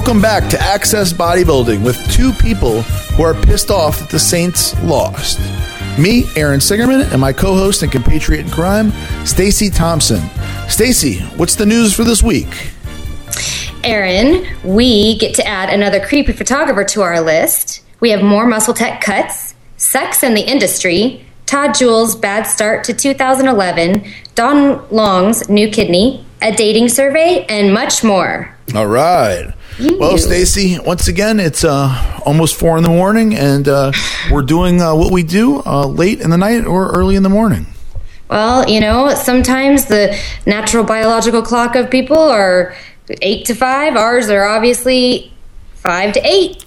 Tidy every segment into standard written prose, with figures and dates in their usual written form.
Welcome back to Access Bodybuilding with two people who are pissed off that the Saints lost. Me, Aaron Singerman, and my co-host and compatriot in crime, Stacey Thompson. Stacey, what's the news for this week? Aaron, we get to add another creepy photographer to our list. We have more Muscle Tech cuts, sex in the industry, Todd Jewell's bad start to 2011, Don Long's new kidney, a dating survey, and much more. All right. Well, Stacey, once again, it's almost 4 in the morning, and we're doing what we do late in the night or early in the morning. Well, you know, sometimes the natural biological clock of people are 8 to 5. Ours are obviously 5 to 8.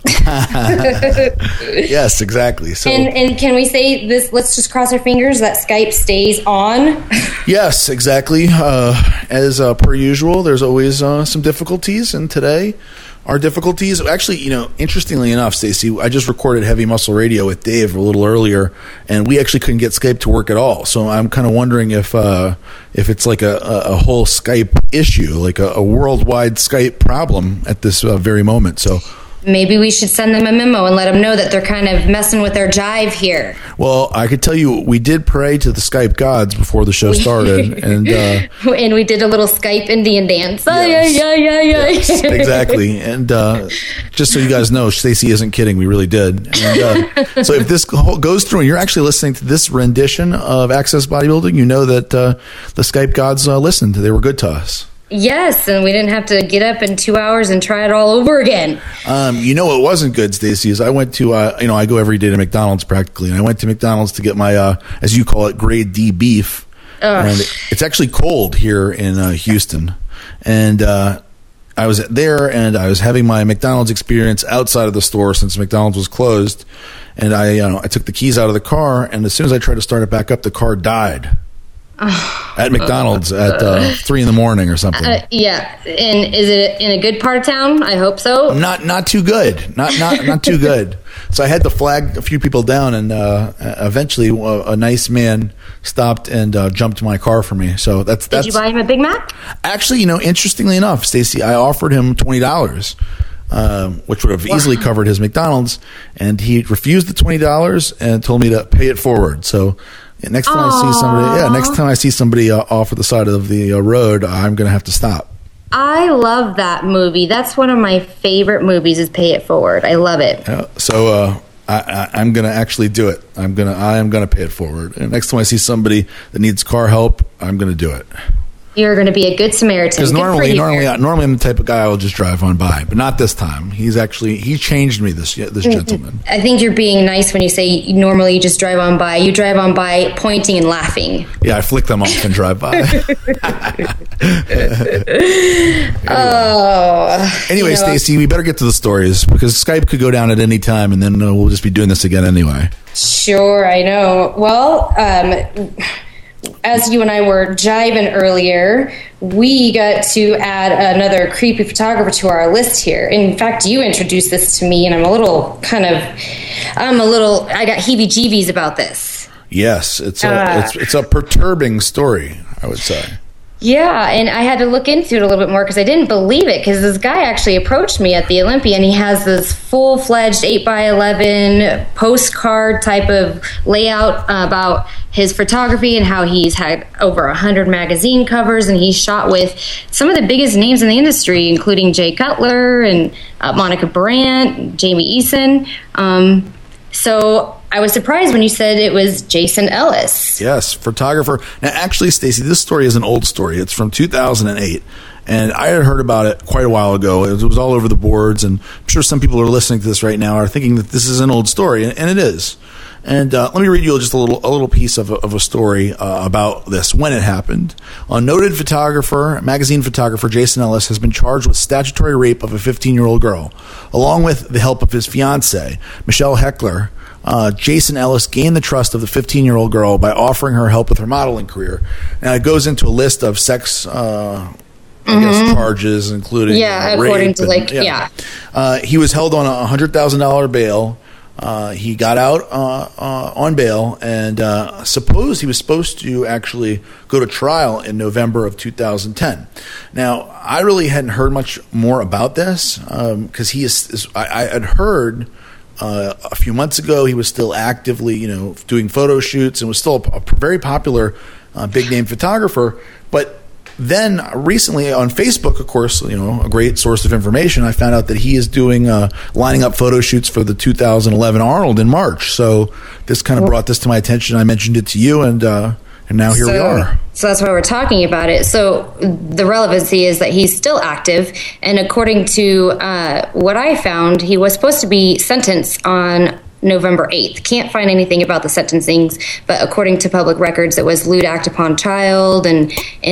Yes, exactly. So, and can we say this? Let's just cross our fingers that Skype stays on. Yes, exactly. As per usual, there's always some difficulties, and today our difficulties. Actually, you know, interestingly enough, Stacey, I just recorded Heavy Muscle Radio with Dave a little earlier, and we actually couldn't get Skype to work at all. So I'm kind of wondering if it's like a whole Skype issue, like a worldwide Skype problem at this very moment. So maybe we should send them a memo and let them know that they're kind of messing with their jive here. Well, I could tell you, we did pray to the Skype gods before the show started, and we did a little Skype Indian dance. Yes. Yes, exactly. And just so you guys know, Stacey isn't kidding. We really did. And, so if this goes through and you're actually listening to this rendition of Access Bodybuilding, you know that the Skype gods listened. They were good to us. Yes, and we didn't have to get up in 2 hours and try it all over again. You know what wasn't good, Stacey, is I went to, I go every day to McDonald's practically, and I went to McDonald's to get my, as you call it, grade D beef. And it's actually cold here in Houston. And I was there, and I was having my McDonald's experience outside of the store since McDonald's was closed. And I took the keys out of the car, and as soon as I tried to start it back up, the car died. At McDonald's at 3 in the morning or something. Yeah, and is it in a good part of town? I hope so. Not too good. Not too good. So I had to flag a few people down, and eventually a nice man stopped and jumped my car for me. So that's. Did you buy him a Big Mac? Actually, interestingly enough, Stacey, I offered him $20. Which would have easily covered his McDonald's, and he refused the $20 and told me to pay it forward. So next time I see somebody off at the side of the road, I'm going to have to stop. I love that movie. That's one of my favorite movies. Is Pay It Forward. I love it. So I'm going to actually do it. I am going to pay it forward. And next time I see somebody that needs car help, I'm going to do it. You're going to be a good Samaritan. Because normally I'm the type of guy I will just drive on by, but not this time. He changed me, this gentleman. I think you're being nice when you say normally you just drive on by. You drive on by pointing and laughing. Yeah, I flick them off and drive by. Anyway, Stacey, we better get to the stories because Skype could go down at any time, and then we'll just be doing this again anyway. Sure, I know. Well, as you and I were jiving earlier, we got to add another creepy photographer to our list here. In fact, you introduced this to me, and I got heebie-jeebies about this. Yes, it's a perturbing story, I would say. Yeah, and I had to look into it a little bit more because I didn't believe it, because this guy actually approached me at the Olympia, and he has this full-fledged 8x11 postcard type of layout about his photography and how he's had over 100 magazine covers, and he's shot with some of the biggest names in the industry, including Jay Cutler and Monica Brandt, Jamie Eason. So I was surprised when you said it was Jason Ellis. Yes, photographer. Now, actually, Stacey, this story is an old story. It's from 2008, and I had heard about it quite a while ago. It was all over the boards, and I'm sure some people who are listening to this right now are thinking that this is an old story, and it is. And let me read you just a little piece of a story about this, when it happened. A noted magazine photographer, Jason Ellis, has been charged with statutory rape of a 15-year-old girl. Along with the help of his fiancée, Michelle Heckler, Jason Ellis gained the trust of the 15-year-old girl by offering her help with her modeling career. Now, it goes into a list of sex charges, including according to he was held on a $100,000 bail. he got out on bail, and he was supposed to actually go to trial in November of 2010. Now, I really hadn't heard much more about this because I had heard a few months ago he was still actively, doing photo shoots and was still a very popular big name photographer, but then recently on Facebook, of course, a great source of information, I found out that he is doing lining up photo shoots for the 2011 Arnold in March. So this kind of brought this to my attention. I mentioned it to you, and now here we are. So that's why we're talking about it. So the relevancy is that he's still active, and according to what I found, he was supposed to be sentenced on November 8th. Can't find anything about the sentencings, but according to public records, it was lewd act upon child and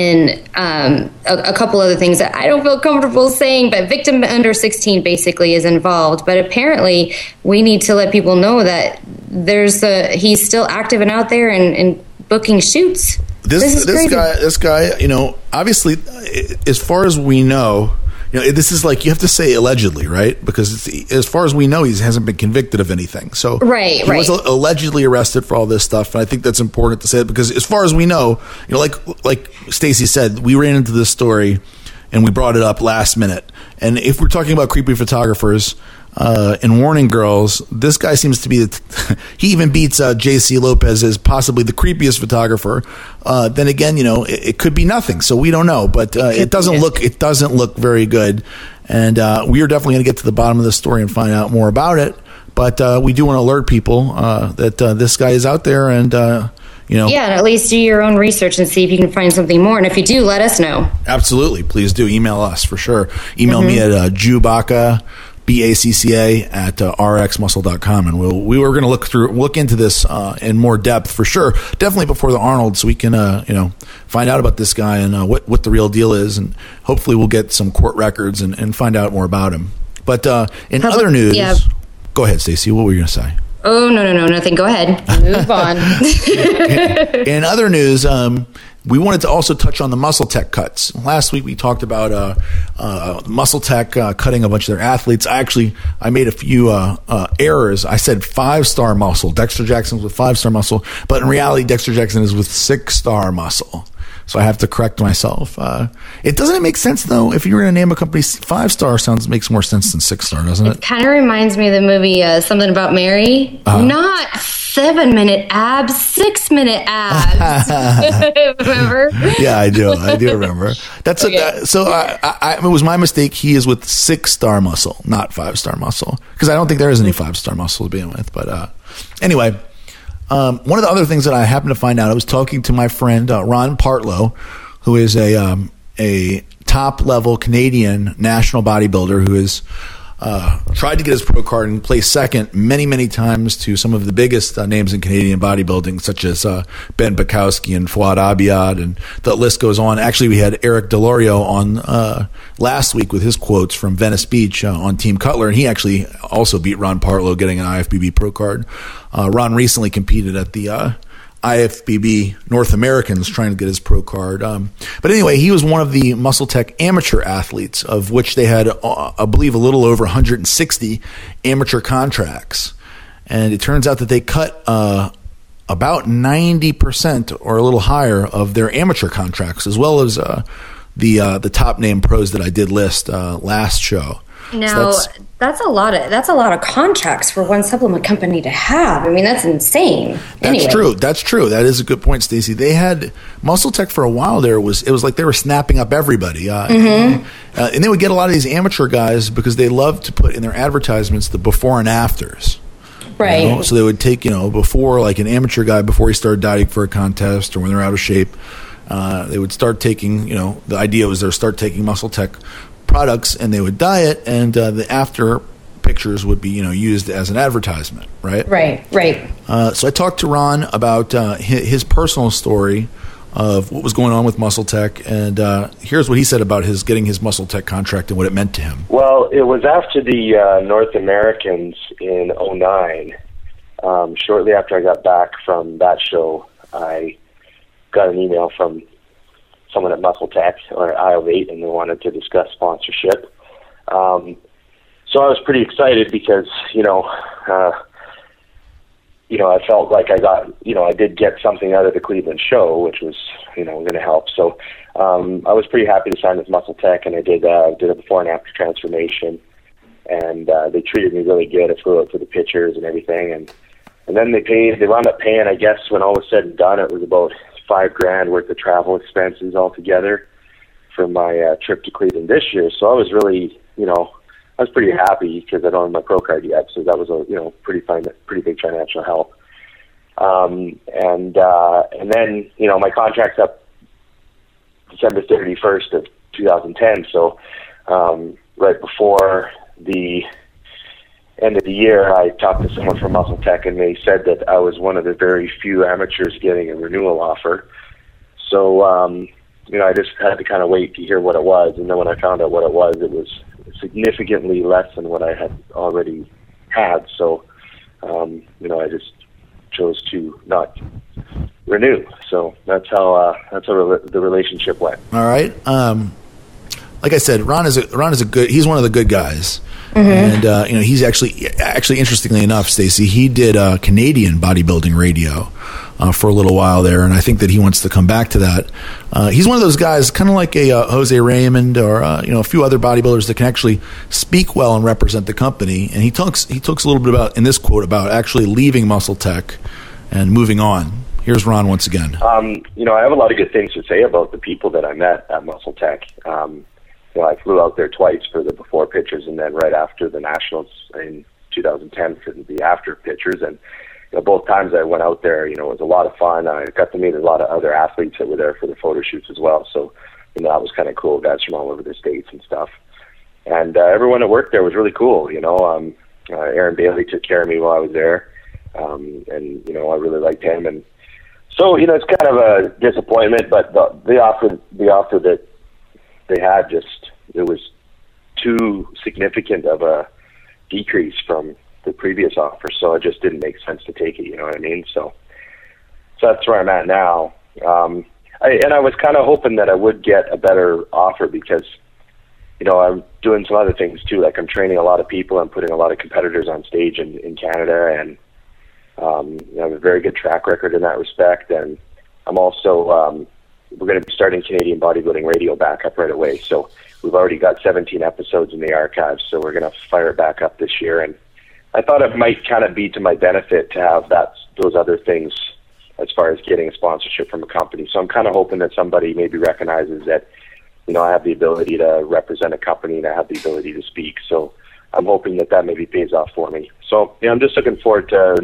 a couple other things that I don't feel comfortable saying, but victim under 16 basically is involved. But apparently we need to let people know that he's still active and out there and booking shoots. This guy, obviously, as far as we know, this is like, you have to say allegedly, right? Because as far as we know, he hasn't been convicted of anything. So he was allegedly arrested for all this stuff, and I think that's important to say because as far as we know, like Stacy said, we ran into this story and we brought it up last minute. And if we're talking about creepy photographers and warning girls, this guy seems to be he even beats J.C. Lopez as possibly the creepiest photographer. Then again, it could be nothing, so we don't know. But it doesn't look very good, and we are definitely going to get to the bottom of the story and find out more about it. But we do want to alert people that this guy is out there, and and at least do your own research and see if you can find something more. And if you do, let us know. Absolutely, please do email us for sure. Email me at Jubacca, BACCA at rxmuscle.com, and we were going to look into this in more depth for sure, definitely before the Arnold, so we can find out about this guy and what the real deal is, and hopefully we'll get some court records and find out more about him. But in other news, go ahead, Stacey. What were you going to say? Oh, no, nothing. Go ahead. Move on. In other news, we wanted to also touch on the Muscle-Tech cuts. Last week we talked about Muscle-Tech cutting a bunch of their athletes. I made a few errors. I said 5-star muscle. Dexter Jackson's with 5-star muscle, but in reality, Dexter Jackson is with 6-star muscle. So I have to correct myself. It doesn't make sense though. If you're going to name a company, 5-star makes more sense than 6-star, doesn't it? It kind of reminds me of the movie Something About Mary. Not 7-minute abs, 6-minute abs. Remember? Yeah, I do remember. That's okay. It was my mistake. He is with 6-star muscle, not 5-star muscle, because I don't think there is any 5-star muscle to begin with. But anyway. One of the other things that I happened to find out, I was talking to my friend Ron Partlow, who is a top-level Canadian national bodybuilder who has tried to get his pro card and placed second many, many times to some of the biggest names in Canadian bodybuilding, such as Ben Bukowski and Fouad Abiad, and the list goes on. Actually, we had Eric Delorio on last week with his quotes from Venice Beach on Team Cutler, and he actually also beat Ron Partlow, getting an IFBB pro card. Ron recently competed at the IFBB North Americans trying to get his pro card. But anyway, he was one of the Muscle-Tech amateur athletes, of which they had, I believe, a little over 160 amateur contracts. And it turns out that they cut about 90% or a little higher of their amateur contracts, as well as the top name pros that I did list last show. Now, so that's a lot of contracts for one supplement company to have. I mean, that's insane. That's true. That is a good point, Stacey. They had Muscle-Tech for a while there. It was like they were snapping up everybody. And they would get a lot of these amateur guys because they love to put in their advertisements the before and afters. Right. So they would take, before, like an amateur guy before he started dieting for a contest or when they're out of shape, they would start taking, the idea was they'd start taking Muscle-Tech products and they would diet, and the after pictures would be used as an advertisement, right? Right. So I talked to Ron about his personal story of what was going on with Muscle-Tech, and here's what he said about getting his Muscle-Tech contract and what it meant to him. Well, it was after the North Americans in 2009. Shortly after I got back from that show, I got an email from someone at Muscle-Tech or IO8, and they wanted to discuss sponsorship. So I was pretty excited because, I felt like I did get something out of the Cleveland show, which was, going to help. So I was pretty happy to sign with Muscle Tech, and I did a before and after transformation, and they treated me really good. I flew out for the pictures and everything, and then they wound up paying, I guess, when all was said and done, it was about $5,000 worth of travel expenses altogether for my trip to Cleveland this year. So I was really, I was pretty happy because I don't have my pro card yet, so that was a pretty big financial help. And then my contract's up December 31st of 2010. So right before the end of the year, I talked to someone from Muscle Tech, and they said that I was one of the very few amateurs getting a renewal offer. So I just had to kind of wait to hear what it was, and then when I found out what it was significantly less than what I had already had. So, I just chose to not renew. So that's how the relationship went. All right. Like I said, Ron is he's one of the good guys. Mm-hmm. And, he's actually interestingly enough, Stacy, he did Canadian bodybuilding radio for a little while there, and I think that he wants to come back to that. He's one of those guys, kind of like a Jose Raymond or a few other bodybuilders that can actually speak well and represent the company. And he talks a little bit about, in this quote, about actually leaving Muscle Tech and moving on. Here's Ron once again. I have a lot of good things to say about the people that I met at Muscle Tech. I flew out there twice for the before pictures, and then right after the Nationals in 2010 for the after pictures. And both times I went out there, it was a lot of fun. I got to meet a lot of other athletes that were there for the photo shoots as well. So, that was kind of cool. Guys from all over the States and stuff. And everyone that worked there was really cool. Aaron Bailey took care of me while I was there, and I really liked him. And so, it's kind of a disappointment, but the offer that they had it was too significant of a decrease from the previous offer, so it just didn't make sense to take it. You know what I mean? So that's where I'm at now. I was kind of hoping that I would get a better offer because, I'm doing some other things too. Like I'm training a lot of people. I'm putting a lot of competitors on stage in Canada, and I have a very good track record in that respect. And I'm also we're going to be starting Canadian bodybuilding radio back up right away. So we've already got 17 episodes in the archives, so we're going to fire it back up this year. And I thought it might kind of be to my benefit to have those other things as far as getting a sponsorship from a company. So I'm kind of hoping that somebody maybe recognizes that, I have the ability to represent a company and I have the ability to speak. So I'm hoping that maybe pays off for me. So I'm just looking forward to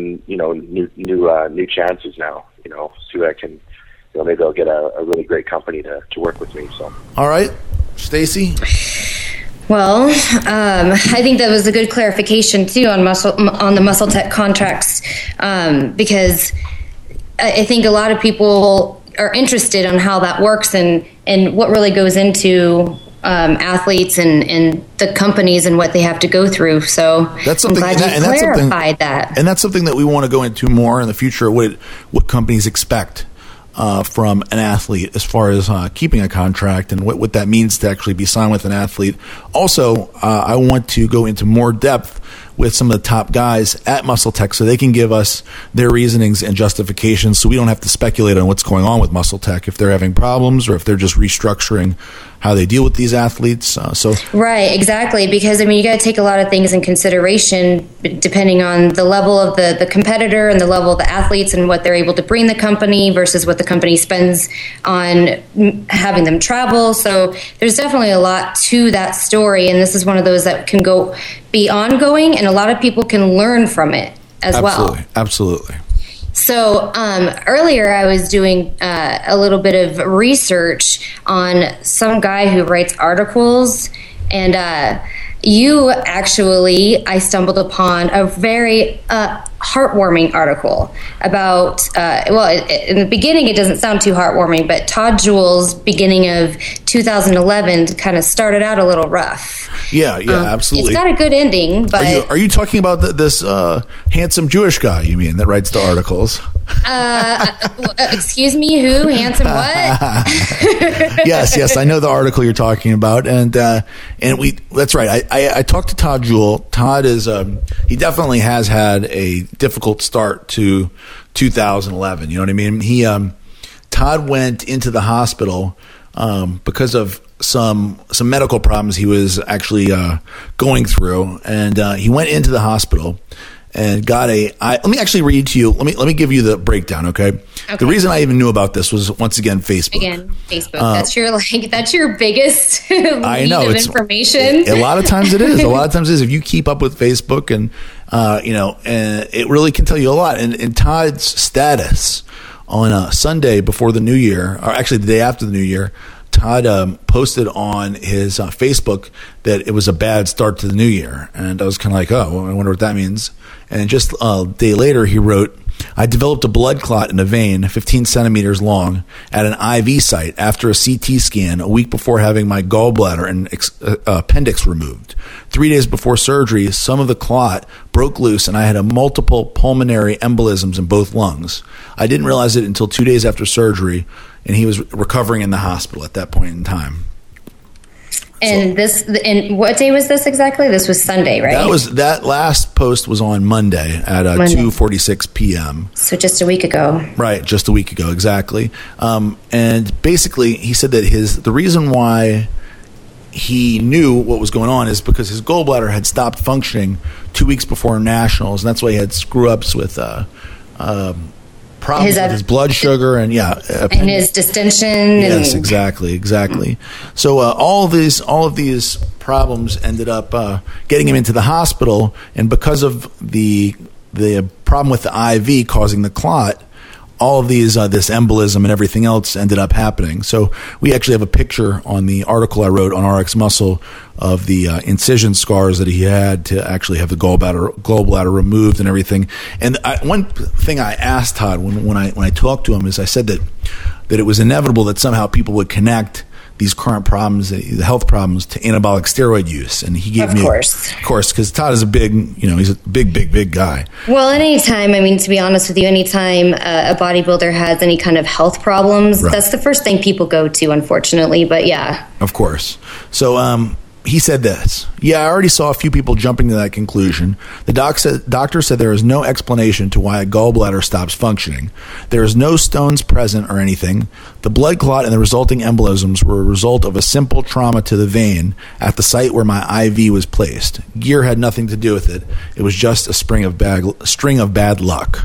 new chances now. See what I can. Maybe I'll get a really great company to work with me. So all right, Stacy. Well, I think that was a good clarification too on the Muscle Tech contracts, because I think a lot of people are interested on how that works and what really goes into athletes and the companies and what they have to go through. So that's something, I'm glad you clarified that. And that's something that we want to go into more in the future. What companies expect from an athlete as far as keeping a contract and what that means to actually be signed with an athlete. Also, I want to go into more depth with some of the top guys at Muscle Tech so they can give us their reasonings and justifications so we don't have to speculate on what's going on with Muscle Tech, if they're having problems or if they're just restructuring how they deal with these athletes. Right, exactly, because you got to take a lot of things in consideration depending on the level of the competitor and the level of the athletes and what they're able to bring the company versus what the company spends on having them travel. So there's definitely a lot to that story, and this is one of those that can be ongoing, and a lot of people can learn from it as well. Absolutely. So earlier I was doing a little bit of research on some guy who writes articles, and I stumbled upon a very heartwarming article about, in the beginning it doesn't sound too heartwarming, but Todd Jewell's beginning of 2011 kind of started out a little rough. Yeah, absolutely. It's got a good ending, but... Are you talking about this handsome Jewish guy, you mean, that writes the articles? Excuse me, who? Handsome what? Yes, I know the article you're talking about, and that's right. I talked to Todd Jewell. Todd is he definitely has had a difficult start to 2011. You know what I mean? Todd went into the hospital because of some medical problems he was actually going through, and he went into the hospital and got let me actually read to you. Let me give you the breakdown, okay? The reason I even knew about this was, once again, Facebook. That's your biggest I know, lead of information. A lot of times it is. A lot of times it is. If you keep up with Facebook, and and it really can tell you a lot. And Todd's status on a Sunday before the New Year, or actually the day after the New Year, Todd posted on his Facebook that it was a bad start to the new year. And I was kind of like, oh, I wonder what that means. And just a day later, he wrote, I developed a blood clot in a vein 15 centimeters long at an IV site after a CT scan a week before having my gallbladder and appendix removed. 3 days before surgery, some of the clot broke loose and I had multiple pulmonary embolisms in both lungs. I didn't realize it until 2 days after surgery, and he was recovering in the hospital at that point in time. And and what day was this exactly? This was Sunday, right? That last post was on Monday at 2:46 p.m. So just a week ago. Right, just a week ago, exactly. And basically, he said that the reason why he knew what was going on is because his gallbladder had stopped functioning 2 weeks before nationals, and that's why he had screw-ups with problems with his blood sugar and and his distension. Yes, exactly. So all of these problems ended up getting him into the hospital, and because of the problem with the IV causing the clot, all of these this embolism and everything else ended up happening. So we actually have a picture on the article I wrote on RX Muscle of the incision scars that he had to actually have the gallbladder removed and everything. And one thing I asked Todd when I talked to him is I said that it was inevitable that somehow people would connect these current problems, the health problems, to anabolic steroid use. And he gave me, of course, because Todd is he's a big guy. Well, anytime, to be honest with you, anytime a bodybuilder has any kind of health problems, right, that's the first thing people go to, unfortunately. But yeah. Of course. So, he said this. I already saw a few people jumping to that conclusion. The doctor said there is no explanation to why a gallbladder stops functioning. There is no stones present or anything. The blood clot and the resulting embolisms were a result of a simple trauma to the vein at the site where my IV was placed. Gear had nothing to do with it. It was just a string of bad luck.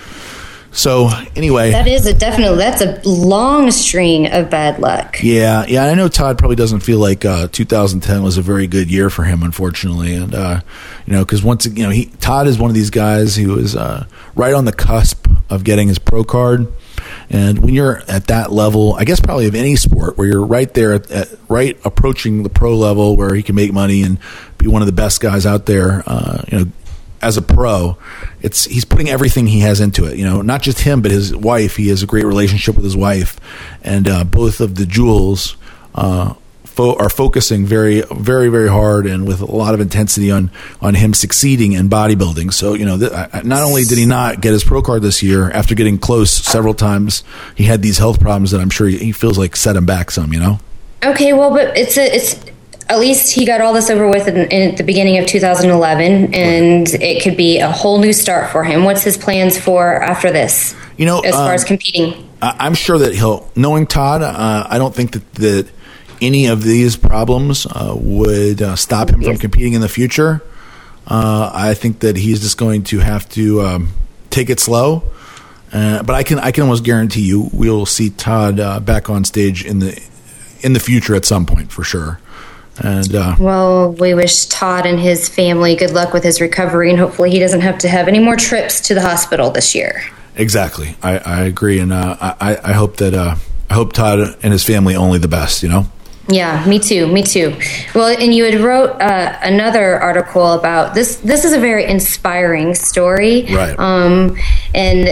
So anyway, that's a long string of bad luck. Yeah. I know Todd probably doesn't feel like 2010 was a very good year for him, unfortunately, and because Todd is one of these guys who is right on the cusp of getting his pro card, and when you're at that level, I guess probably of any sport, where you're right there right approaching the pro level, where he can make money and be one of the best guys out there, as a pro, he's putting everything he has into it. Not just him, but his wife. He has a great relationship with his wife, and both of the Jewels are focusing very, very, very hard and with a lot of intensity on him succeeding in bodybuilding. So not only did he not get his pro card this year after getting close several times, he had these health problems that I'm sure he feels like set him back some. Okay, well, but it's. At least he got all this over with in the beginning of 2011, and it could be a whole new start for him. What's his plans for after this, as far as competing? I'm sure that knowing Todd, I don't think that any of these problems would stop him from competing in the future. I think that he's just going to have to take it slow. But I can almost guarantee you we'll see Todd back on stage in the future at some point for sure. And well, we wish Todd and his family good luck with his recovery, and hopefully he doesn't have to have any more trips to the hospital this year. Exactly, I agree, and I hope that I hope Todd and his family only the best. Yeah, me too. Well, and you had wrote another article about this. This is a very inspiring story, right? And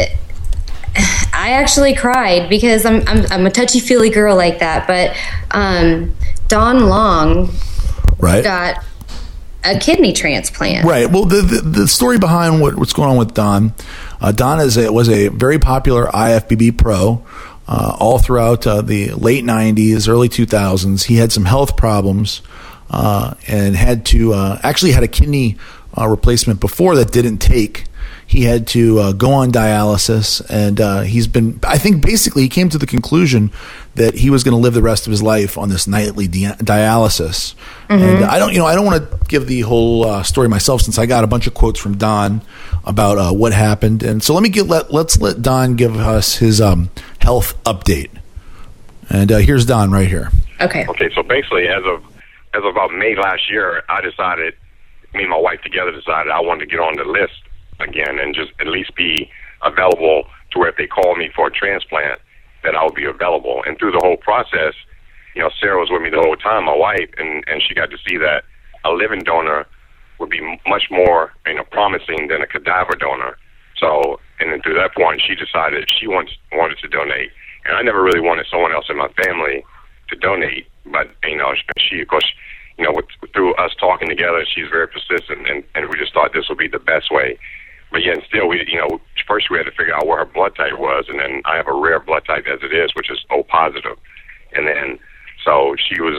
I actually cried because I'm a touchy-feely girl like that, but. Don Long got a kidney transplant. Right. Well, the story behind what's going on with Don, Don was a very popular IFBB pro all throughout the late 90s, early 2000s. He had some health problems and had to actually had a kidney replacement before that didn't take. He had to go on dialysis, and he's been, I think basically he came to the conclusion that he was going to live the rest of his life on this nightly dialysis. And I don't want to give the whole story myself, since I got a bunch of quotes from Don about what happened. And so let's let Don give us his health update. And here's Don right here. Okay. So basically, as of about May last year, I decided, me and my wife together decided I wanted to get on the list again and just at least be available to where if they call me for a transplant, that I would be available. And through the whole process, Sarah was with me the whole time, my wife, and she got to see that a living donor would be much more promising than a cadaver donor. So, and then through that point, she decided she wanted to donate. And I never really wanted someone else in my family to donate, but she, of course, through us talking together, she's very persistent, and we just thought this would be the best way. But yet still, first we had to figure out where her blood type was, and then I have a rare blood type as it is, which is O positive. And then, so she was,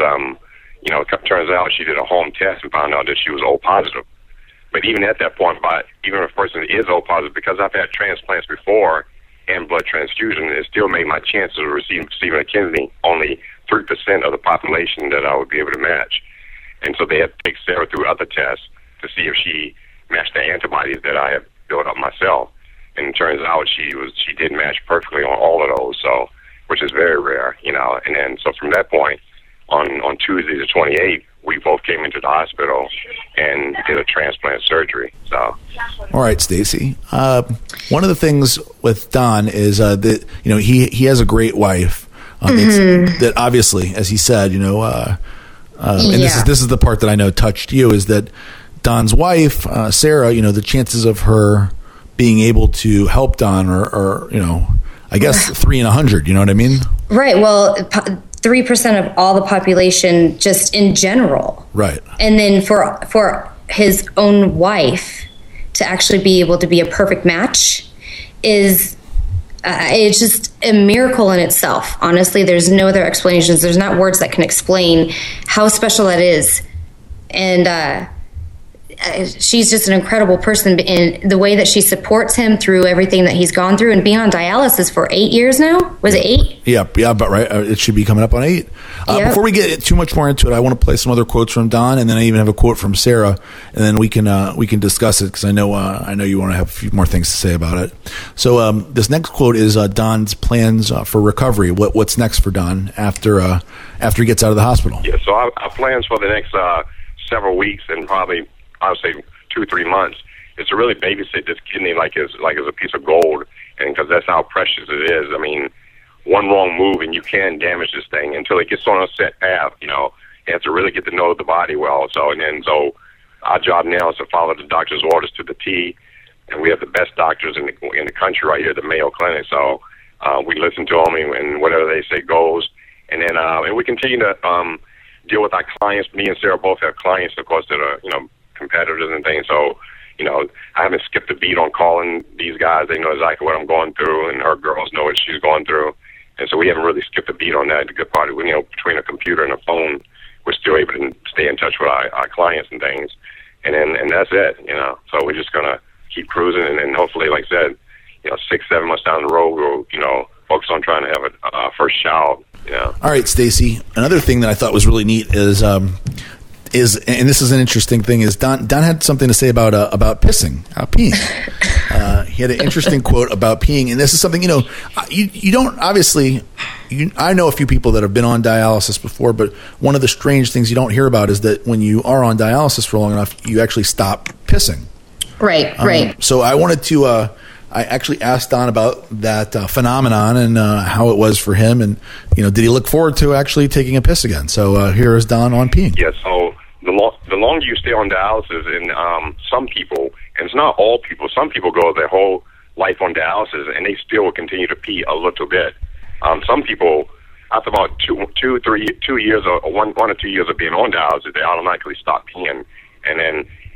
it turns out she did a home test and found out that she was O positive. But even at that point, even if a person is O positive, because I've had transplants before and blood transfusion, it still made my chances of receiving a kidney only 3% of the population that I would be able to match. And so they had to take Sarah through other tests to see if she matched the antibodies that I had built up myself. And it turns out she did match perfectly on all of those, so, which is very rare, And then, so from that point, on Tuesday the 28th, we both came into the hospital and did a transplant surgery. So, all right, Stacy. One of the things with Don is that he has a great wife. That obviously, as he said, and this is the part that I know touched you, is that Don's wife, Sarah, the chances of her being able to help Don are I guess 3 in 100. You know what I mean? Right. Well, 3% of all the population, just in general. Right. And then for his own wife to actually be able to be a perfect match is it's just a miracle in itself. Honestly, there's no other explanations. There's not words that can explain how special that is. And she's just an incredible person, in the way that she supports him through everything that he's gone through, and being on dialysis for 8 years now. Was it 8? Yeah, but right, it should be coming up on 8. Before we get too much more into it, I want to play some other quotes from Don, and then I even have a quote from Sarah, and then we can discuss it, because I know you want to have a few more things to say about it. So this next quote is Don's plans for recovery. What's next for Don after he gets out of the hospital? Yeah, so our plans for the next several weeks, and probably I would say 2-3 months, is to really babysit this kidney like it's a piece of gold, and because that's how precious it is. I mean, one wrong move and you can damage this thing until it gets on a set path. You have to really get to know the body well. So our job now is to follow the doctor's orders to the T, and we have the best doctors in the country right here at the Mayo Clinic. So we listen to them, and whatever they say goes. And then and we continue to deal with our clients. Me and Sarah both have clients, of course, that are competitors and things. So, I haven't skipped a beat on calling these guys. They know exactly what I'm going through, and her girls know what she's going through. And so we haven't really skipped a beat on that. The good part is, between a computer and a phone, we're still able to stay in touch with our clients and things. And that's it, So we're just going to keep cruising, and then hopefully, like I said, 6-7 months down the road, we'll, focus on trying to have a first child, All right, Stacy. Another thing that I thought was really neat is, and this is an interesting thing, is Don had something to say about peeing. He had an interesting quote about peeing, and this is something, you don't obviously. I know a few people that have been on dialysis before, but one of the strange things you don't hear about is that when you are on dialysis for long enough, you actually stop pissing. Right. So I wanted to. I actually asked Don about that phenomenon and how it was for him, and did he look forward to actually taking a piss again? So here is Don on peeing. Yeah. So the longer you stay on dialysis, and some people, and it's not all people, some people go their whole life on dialysis and they still will continue to pee a little bit. Some people, after about 2 years or 1 or 2 years of being on dialysis, they automatically stop peeing, and then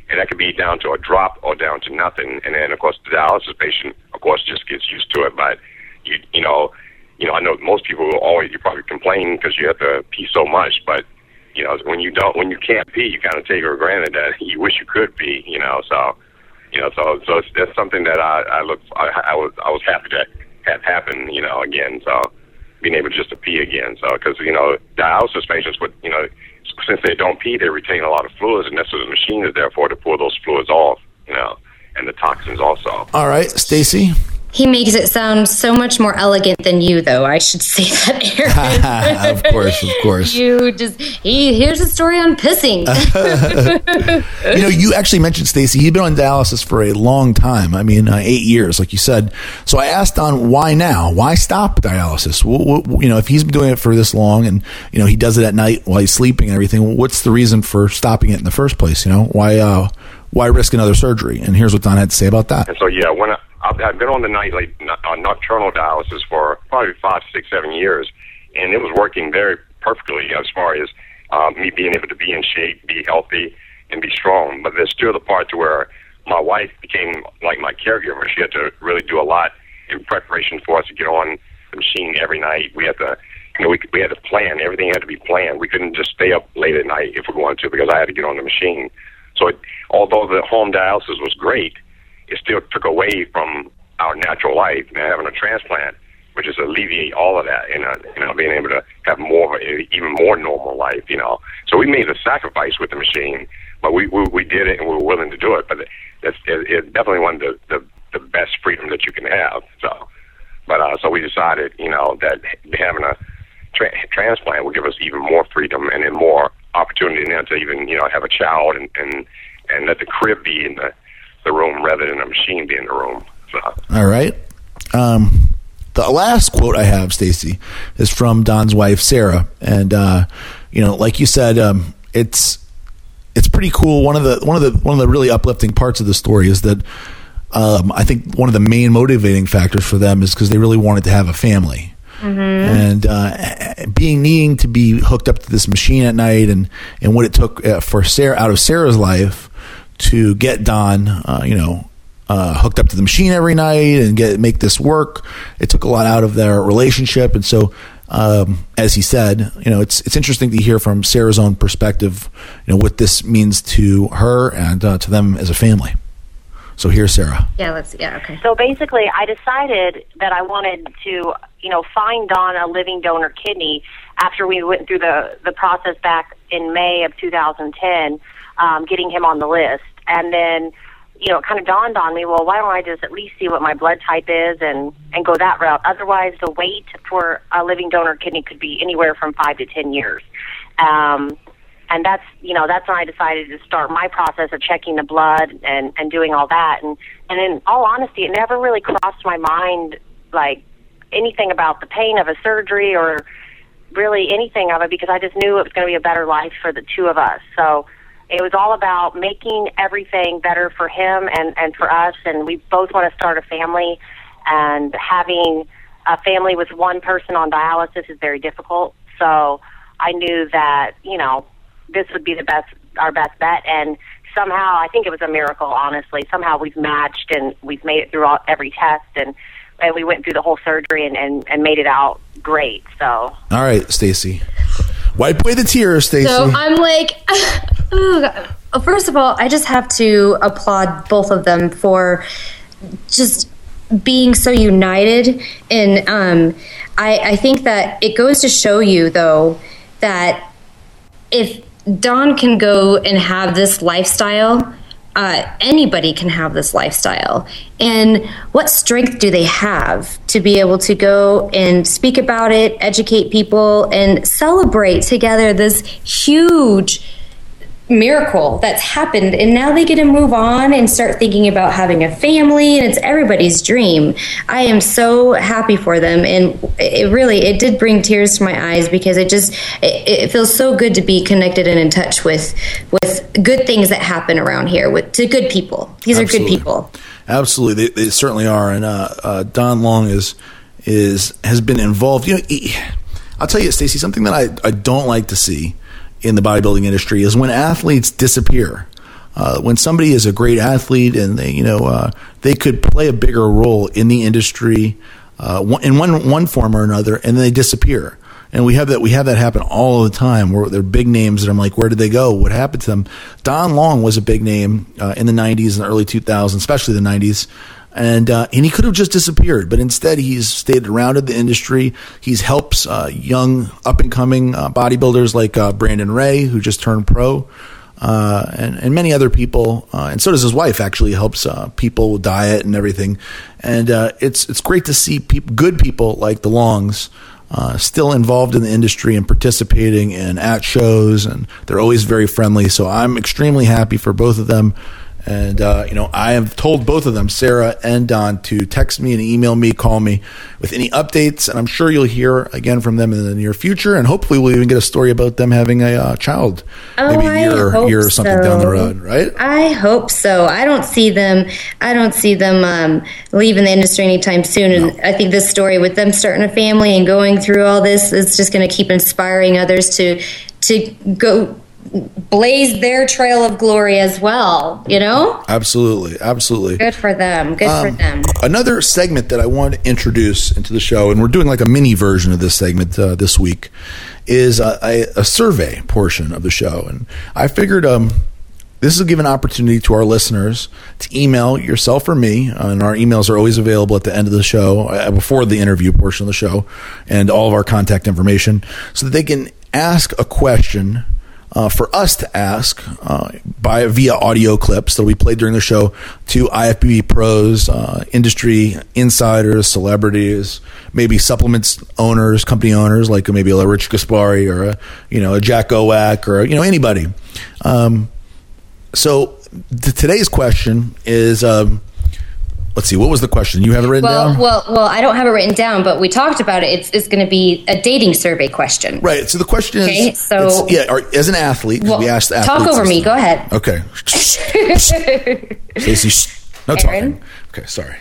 and that could be down to a drop or down to nothing. And then, of course, the dialysis patient, of course, just gets used to it. But you know, I know most people will always, you probably complain because you have to pee so much. But you know, when you can't pee, you kind of take it for granted that you wish you could pee. You know, so that's something that I was happy to have happen. You know, again, so being able just to pee again. So because you know, dialysis patients would, you know, since they don't pee, they retain a lot of fluids, and that's what the machine is there for, to pull those fluids off, you know, and the toxins also. All right, Stacy. He makes it sound so much more elegant than you, though. I should say that, Aaron. Of course. Here's a story on pissing. You know, you actually mentioned, Stacy, he'd been on dialysis for a long time. I mean, 8 years, like you said. So I asked Don, why now? Why stop dialysis? You know, if he's been doing it for this long, and you know he does it at night while he's sleeping and everything, what's the reason for stopping it in the first place? You know, why risk another surgery? And here's what Don had to say about that. And so, yeah, when I've been on the nocturnal dialysis for probably 5, 6, 7 years, and it was working very perfectly as far as me being able to be in shape, be healthy, and be strong. But there's still the part to where my wife became like my caregiver. She had to really do a lot in preparation for us to get on the machine every night. We had to, you know, we had to plan. Everything had to be planned. We couldn't just stay up late at night if we wanted to, because I had to get on the machine. So although the home dialysis was great, it still took away from our natural life, and having a transplant, which is alleviate all of that, and you know, being able to have even more normal life, you know. So we made a sacrifice with the machine, but we did it, and we were willing to do it. But it's definitely one of the best freedom that you can have. So we decided, you know, that having a transplant would give us even more freedom and then more opportunity now to even, you know, have a child and let the crib be in the room rather than a machine be in the room. So. All right. The last quote I have, Stacy, is from Don's wife, Sarah, and you know, like you said, it's pretty cool. One of the really uplifting parts of the story is that I think one of the main motivating factors for them is because they really wanted to have a family. Mm-hmm. And needing to be hooked up to this machine at night, and what it took for Sarah, out of Sarah's life, to get Don, hooked up to the machine every night and make this work. It took a lot out of their relationship, and so, as he said, you know, it's interesting to hear from Sarah's own perspective, you know, what this means to her and to them as a family. So here's Sarah. Okay. So basically, I decided that I wanted to, you know, find Don a living donor kidney after we went through the process back in May of 2010, getting him on the list. And then, you know, it kind of dawned on me, well, why don't I just at least see what my blood type is and go that route? Otherwise, the wait for a living donor kidney could be anywhere from 5 to 10 years. And that's when I decided to start my process of checking the blood and doing all that. And in all honesty, it never really crossed my mind, like, anything about the pain of a surgery or really anything of it, because I just knew it was going to be a better life for the two of us. So it was all about making everything better for him and for us. And we both want to start a family, and having a family with one person on dialysis is very difficult. So I knew that, you know, this would be our best bet. And somehow, I think it was a miracle, honestly. Somehow we've matched, and we've made it through every test, and we went through the whole surgery and made it out great. So. All right, Stacy. Wipe away the tears, Stacy. So I'm like, first of all, I just have to applaud both of them for just being so united. And I think that it goes to show you, though, that if Don can go and have this lifestyle, anybody can have this lifestyle. And what strength do they have to be able to go and speak about it, educate people, and celebrate together this huge miracle that's happened? And now they get to move on and start thinking about having a family, and it's everybody's dream. I am so happy for them, and it did bring tears to my eyes, because it feels so good to be connected and in touch with good things that happen around here, to good people. These Absolutely. Are good people. Absolutely, they certainly are. And Don Long has been involved. You know, I'll tell you, Stacy, something that I don't like to see in the bodybuilding industry is when athletes disappear. when somebody is a great athlete and they could play a bigger role in the industry in one form or another, and then they disappear. And we have that happen all the time, where they're big names that I'm like, where did they go? What happened to them? Don Long was a big name in the 90s and the early 2000s, especially the 90s. And he could have just disappeared, but instead he's stayed around in the industry. He's helps young up-and-coming bodybuilders like Brandon Ray, who just turned pro, and many other people. And so does his wife, actually helps people with diet and everything. And it's great to see good people like the Longs still involved in the industry and participating and at shows, and they're always very friendly. So I'm extremely happy for both of them. And, I have told both of them, Sarah and Don, to text me and email me, call me with any updates. And I'm sure you'll hear again from them in the near future. And hopefully we'll even get a story about them having a child, maybe a year or something down the road, right? I hope so. I don't see them leaving the industry anytime soon. And I think this story with them starting a family and going through all this is just going to keep inspiring others to go blaze their trail of glory as well, Absolutely. Good for them. For them. Another segment that I want to introduce into the show, and we're doing like a mini version of this segment this week, is a survey portion of the show. And I figured this will give an opportunity to our listeners to email yourself or me, and our emails are always available at the end of the show, before the interview portion of the show, and all of our contact information, so that they can ask a question for us to ask via audio clips that we played during the show to IFBB pros, industry insiders, celebrities, maybe supplements owners, company owners, like maybe a Rich Gaspari or a Jack Owak or anybody. So today's question is. Let's see. What was the question? You have it written down? Well, I don't have it written down, but we talked about it. It's going to be a dating survey question. Right. So the question is, as an athlete, we asked athletes. Talk over me. Go ahead. Okay. Stacey, no Aaron? talking. Okay. Sorry.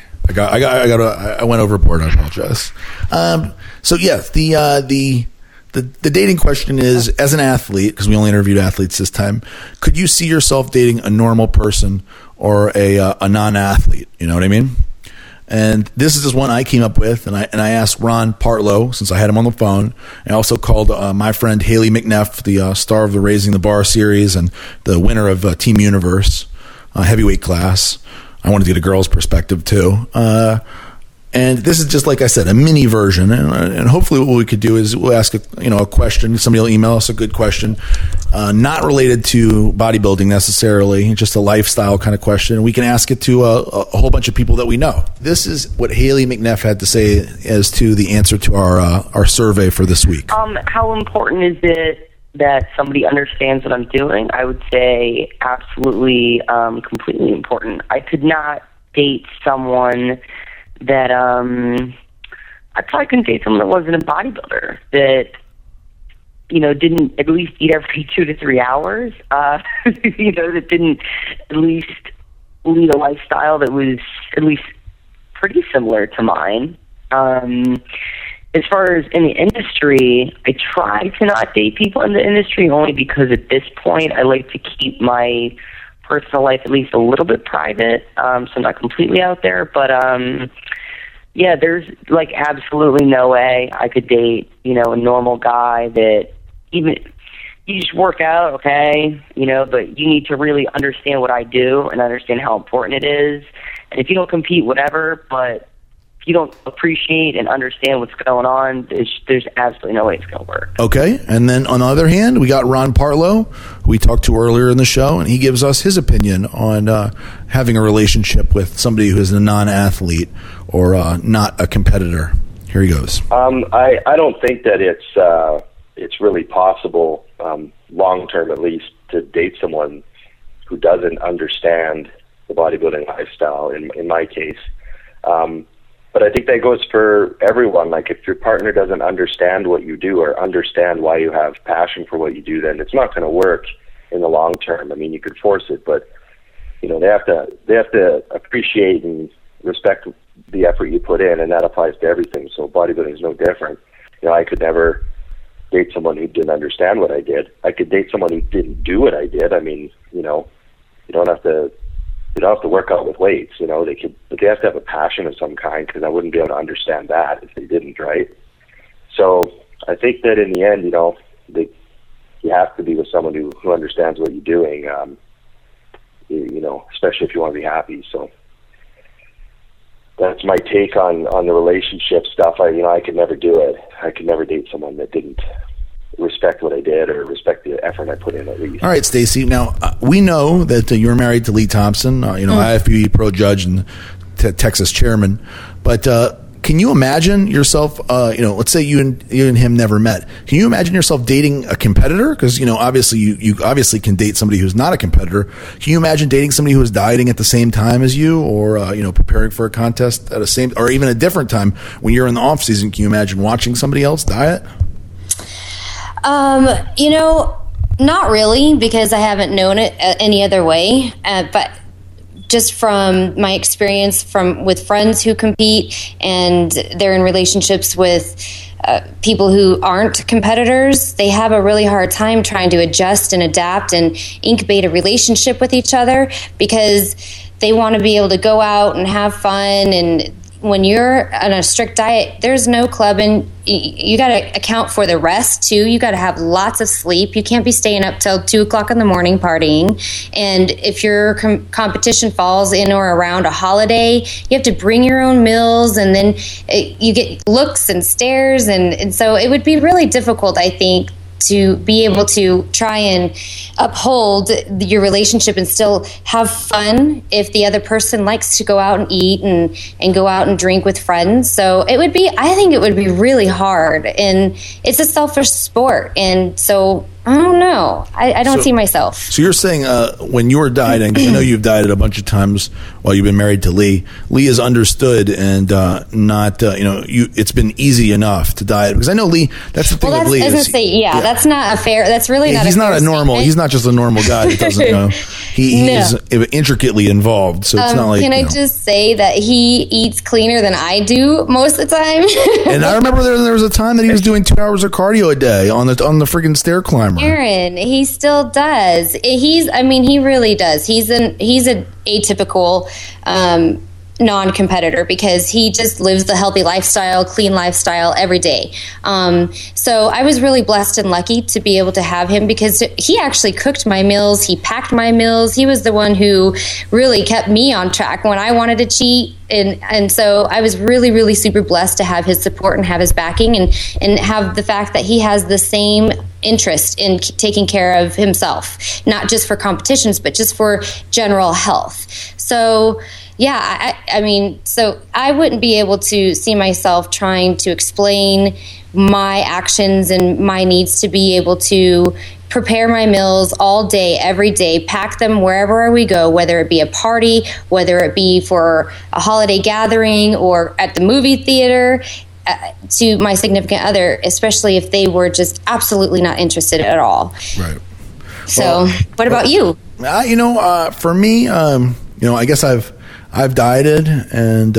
I went overboard. I apologize. So yeah, the dating question is, as an athlete, because we only interviewed athletes this time, could you see yourself dating a normal person or a non-athlete? You know what I mean? And this is just one I came up with, and I asked Ron Partlow, since I had him on the phone. I also called my friend Haley McNeff, the star of the Raising the Bar series and the winner of Team Universe heavyweight class. I wanted to get a girl's perspective too. And this is just, like I said, a mini version. And hopefully what we could do is we'll ask a question. Somebody will email us a good question, not related to bodybuilding necessarily, just a lifestyle kind of question. And we can ask it to a whole bunch of people that we know. This is what Haley McNeff had to say as to the answer to our survey for this week. How important is it that somebody understands what I'm doing? I would say absolutely, completely important. I could not date someone that I probably couldn't date someone that wasn't a bodybuilder, that didn't at least eat every 2 to 3 hours, that didn't at least lead a lifestyle that was at least pretty similar to mine. As far as in the industry, I try to not date people in the industry only because at this point I like to keep my personal life at least a little bit private, so I'm not completely out there. But yeah, there's like absolutely no way I could date a normal guy that even you just work out, okay, but you need to really understand what I do and understand how important it is. And if you don't compete, whatever, but if you don't appreciate and understand what's going on, there's absolutely no way it's going to work. Okay. And then on the other hand, we got Ron Partlow, who we talked to earlier in the show, and he gives us his opinion on having a relationship with somebody who is a non-athlete or not a competitor. Here he goes. I don't think that it's really possible, long term at least, to date someone who doesn't understand the bodybuilding lifestyle. In my case, but I think that goes for everyone. Like, if your partner doesn't understand what you do or understand why you have passion for what you do, then it's not going to work in the long term. I mean, you could force it, but they have to appreciate and respect the effort you put in, and that applies to everything. So bodybuilding is no different. I could never date someone who didn't understand what I did. I could date someone who didn't do what I did. I mean, you don't have to work out with weights, you know. But they have to have a passion of some kind, because I wouldn't be able to understand that if they didn't, right? So I think that in the end, you know, you have to be with someone who understands what you're doing, you know, especially if you want to be happy. So that's my take on the relationship stuff. I could never do it. I could never date someone that didn't respect what I did or respect the effort I put in, at least. All right, Stacy. Now, we know that you're married to Lee Thompson, IFBB pro judge and Texas chairman. But can you imagine yourself, let's say you and him never met. Can you imagine yourself dating a competitor? Because, obviously you obviously can date somebody who's not a competitor. Can you imagine dating somebody who is dieting at the same time as you, or, preparing for a contest at or even a different time when you're in the off season? Can you imagine watching somebody else diet? Not really, because I haven't known it any other way. But just from my experience with friends who compete, and they're in relationships with people who aren't competitors, they have a really hard time trying to adjust and adapt and incubate a relationship with each other, because they want to be able to go out and have fun. And when you're on a strict diet, there's no clubbing. You got to account for the rest too. You got to have lots of sleep. You can't be staying up till 2:00 in the morning partying. And if your competition falls in or around a holiday, you have to bring your own meals, and then you get looks and stares. And so it would be really difficult, I think, to be able to try and uphold your relationship and still have fun if the other person likes to go out and eat and go out and drink with friends. So I think it would be really hard, and it's a selfish sport. And so I don't know. I don't see myself. So you're saying when you were dieting, because I know you've dieted a bunch of times while you've been married to Lee. Lee is understood and not, it's been easy enough to diet. Because I know Lee, that's the thing with Lee. That's not a fair, that's really not a fair He's not a normal, statement. He's not just a normal guy that doesn't, he is intricately involved. So it's not like, can I just say that he eats cleaner than I do most of the time? And I remember there was a time that he was doing 2 hours of cardio a day on the freaking stair climber. Aaron, he still does. He really does. He's an atypical non-competitor, because he just lives the healthy lifestyle, clean lifestyle every day. So I was really blessed and lucky to be able to have him, because he actually cooked my meals. He packed my meals. He was the one who really kept me on track when I wanted to cheat. And so I was really, really super blessed to have his support and have his backing, and have the fact that he has the same interest in taking care of himself, not just for competitions, but just for general health. So yeah, so I wouldn't be able to see myself trying to explain my actions and my needs to be able to prepare my meals all day, every day, pack them wherever we go, whether it be a party, whether it be for a holiday gathering or at the movie theater, to my significant other, especially if they were just absolutely not interested at all. Right. So what about you? For me, I guess I've dieted, and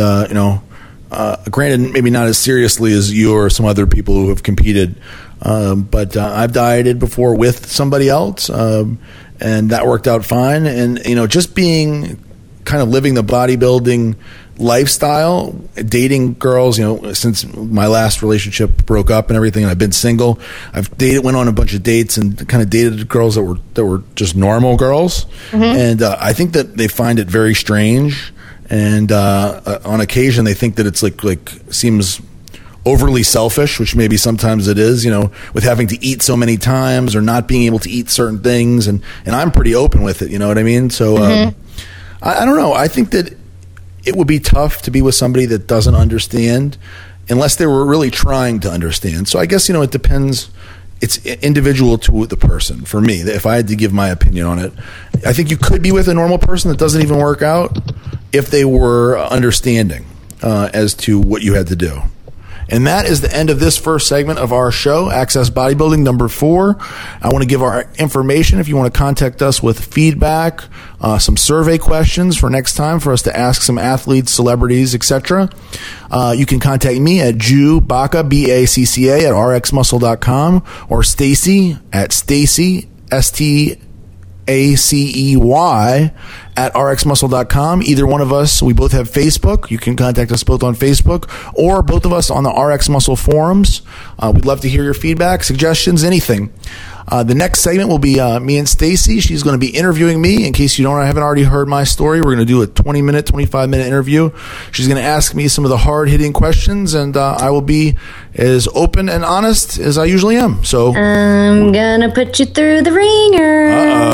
granted, maybe not as seriously as you or some other people who have competed, but I've dieted before with somebody else, and that worked out fine. And just being kind of living the bodybuilding lifestyle, dating girls, since my last relationship broke up and everything, and I've been single. I've went on a bunch of dates and kind of dated girls that were just normal girls, and I think that they find it very strange. And on occasion, they think that it's like seems overly selfish, which maybe sometimes it is, with having to eat so many times or not being able to eat certain things. And I'm pretty open with it, you know what I mean? So I don't know. I think that it would be tough to be with somebody that doesn't understand, unless they were really trying to understand. So I guess, it depends. It's individual to the person. For me, if I had to give my opinion on it, I think you could be with a normal person that doesn't even work out if they were understanding as to what you had to do. And that is the end of this first segment of our show, Access Bodybuilding number 4. I want to give our information if you want to contact us with feedback, some survey questions for next time for us to ask some athletes, celebrities, etc. You can contact me at Bacca, BACCA, at rxmuscle.com, or Stacy at Stacy, STACEY at rxmuscle.com. Either one of us, we both have Facebook. You can contact us both on Facebook, or both of us on the RX Muscle forums. We'd love to hear your feedback, suggestions, anything. The next segment will be me and Stacy. She's going to be interviewing me. In case you haven't already heard my story, we're going to do a 20-minute, 25-minute interview. She's going to ask me some of the hard-hitting questions, and I will be as open and honest as I usually am. So I'm going to put you through the ringer.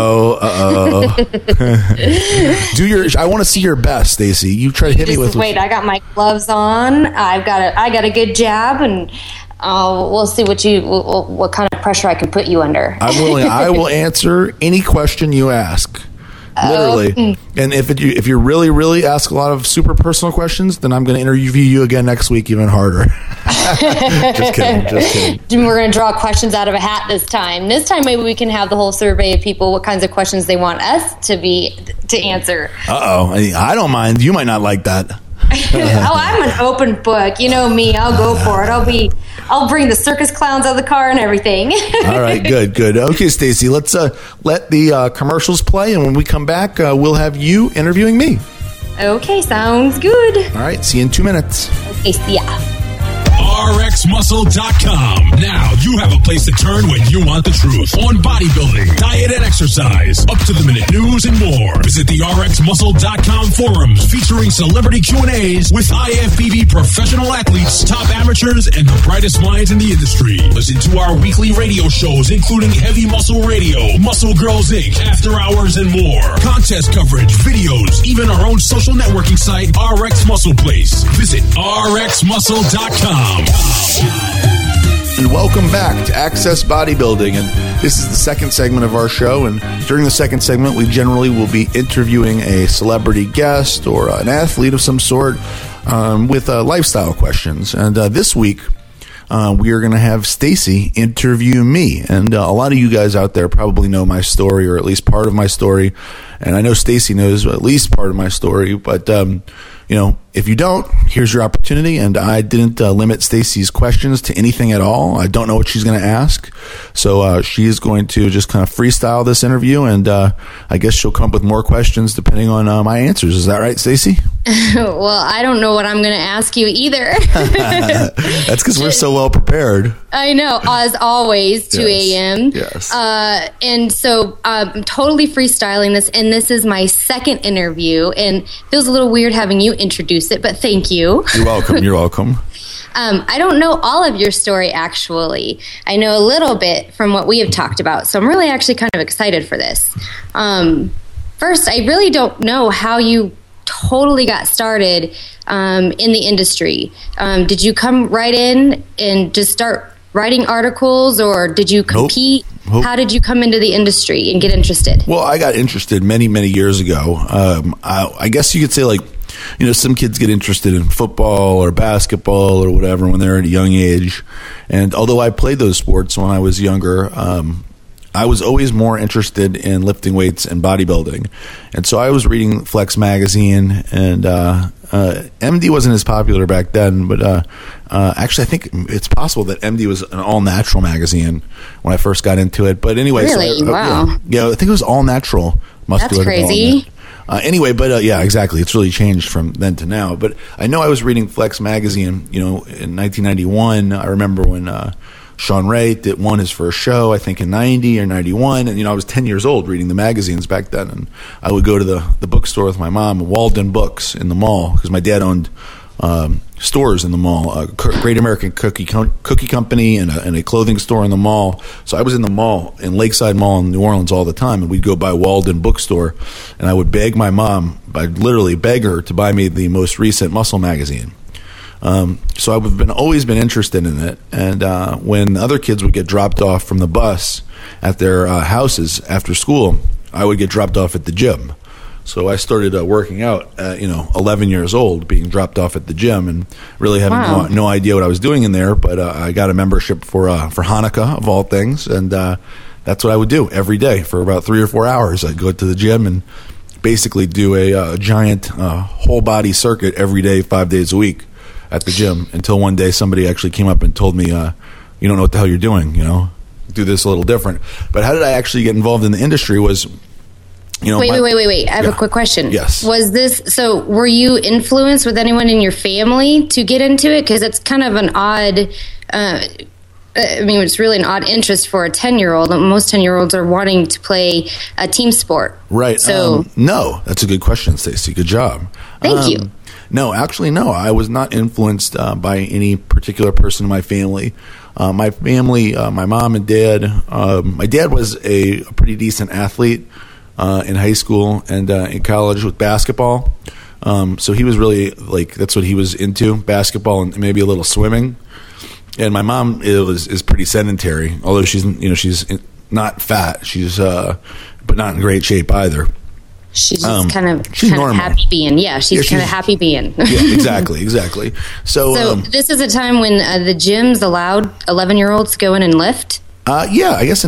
I want to see your best, Stacy. You try to hit me with. Wait, I got my gloves on. I got a good jab, and we'll see what kind of pressure I can put you under. I'm willing. I will answer any question you ask. Literally. And if you really, really ask a lot of super personal questions, then I'm going to interview you again next week even harder. Just kidding. We're going to draw questions out of a hat this time. This time maybe we can have the whole survey of people, what kinds of questions they want us to answer. I don't mind. You might not like that. I'm an open book. You know me. I'll go for it. I'll bring the circus clowns out of the car and everything. All right, good. Okay, Stacy, let's let the commercials play, and when we come back, we'll have you interviewing me. Okay, sounds good. All right, see you in 2 minutes. Okay, see ya. RxMuscle.com. Now you have a place to turn when you want the truth on bodybuilding, diet and exercise, up-to-the-minute news and more. Visit the RxMuscle.com forums featuring celebrity Q&As with IFBB professional athletes, top amateurs, and the brightest minds in the industry. Listen to our weekly radio shows, including Heavy Muscle Radio, Muscle Girls Inc., After Hours, and more. Contest coverage, videos, even our own social networking site, RX Muscle Place. Visit RxMuscle.com. And welcome back to Access Bodybuilding, and this is the second segment of our show. And during the second segment, we generally will be interviewing a celebrity guest or an athlete of some sort with lifestyle questions. And this week, we are going to have Stacy interview me. And a lot of you guys out there probably know my story, or at least part of my story. And I know Stacy knows at least part of my story, but if you don't, here's your opportunity. And I didn't limit Stacy's questions to anything at all. I don't know what she's going to ask. So she is going to just kind of freestyle this interview. And I guess she'll come up with more questions depending on my answers. Is that right, Stacy? Well, I don't know what I'm going to ask you either. That's because we're so well prepared. I know, as always, 2 a.m. Yes. And so I'm totally freestyling this. And this is my second interview. And it feels a little weird having you introduce it, but thank you. You're welcome. I don't know all of your story, actually. I know a little bit from what we have talked about, so I'm really actually kind of excited for this. First, I really don't know how you totally got started in the industry. Did you come right in and just start writing articles, or did you compete? Nope. How did you come into the industry and get interested? Well, I got interested many, many years ago. I guess you could say, some kids get interested in football or basketball or whatever when they're at a young age. And although I played those sports when I was younger, I was always more interested in lifting weights and bodybuilding. And so I was reading Flex magazine, and MD wasn't as popular back then, but actually I think it's possible that MD was an all-natural magazine when I first got into it. But anyway, really? Wow. Yeah, I think it was all-natural muscular development. That's crazy. Anyway, but yeah, exactly. It's really changed from then to now. But I know I was reading Flex magazine, in 1991. I remember when Sean Ray won his first show, I think in 90 or 91. And, I was 10 years old reading the magazines back then. And I would go to the bookstore with my mom, Walden Books in the mall, because my dad owned stores in the mall, Great American Cookie Company and a clothing store in the mall. So I was in the mall, in Lakeside Mall in New Orleans all the time, and we'd go by Walden Bookstore, and I would beg my mom, I'd literally beg her to buy me the most recent muscle magazine. So I've always been interested in it. And when other kids would get dropped off from the bus at their houses after school, I would get dropped off at the gym. So I started working out at 11 years old, being dropped off at the gym, and really having no idea what I was doing in there. But I got a membership for Hanukkah, of all things, and that's what I would do every day for about 3 or 4 hours. I'd go to the gym and basically do a giant whole body circuit every day, 5 days a week at the gym, until one day somebody actually came up and told me, you don't know what the hell you're doing, do this a little different. But how did I actually get involved in the industry was Wait. I have a quiquick question. Yes. Were you influenced with anyone in your family to get into it? Because it's kind of an odd, it's really an odd interest for a 10-year-old. Most 10-year-olds are wanting to play a team sport. Right. So, no, that's a good question, Stacey. Good job. Thank you. No, actually, no. I was not influenced by any particular person in my family. My family, my mom and dad, my dad was a pretty decent athlete in high school and in college with basketball. So he was really that's what he was into, basketball and maybe a little swimming. And my mom is pretty sedentary, although she's not fat. She's but not in great shape either. She's just kind of happy being. Yeah, she's kind of happy being. Yeah, exactly. So this is a time when the gyms allowed 11-year-olds to go in and lift? Yeah, I guess in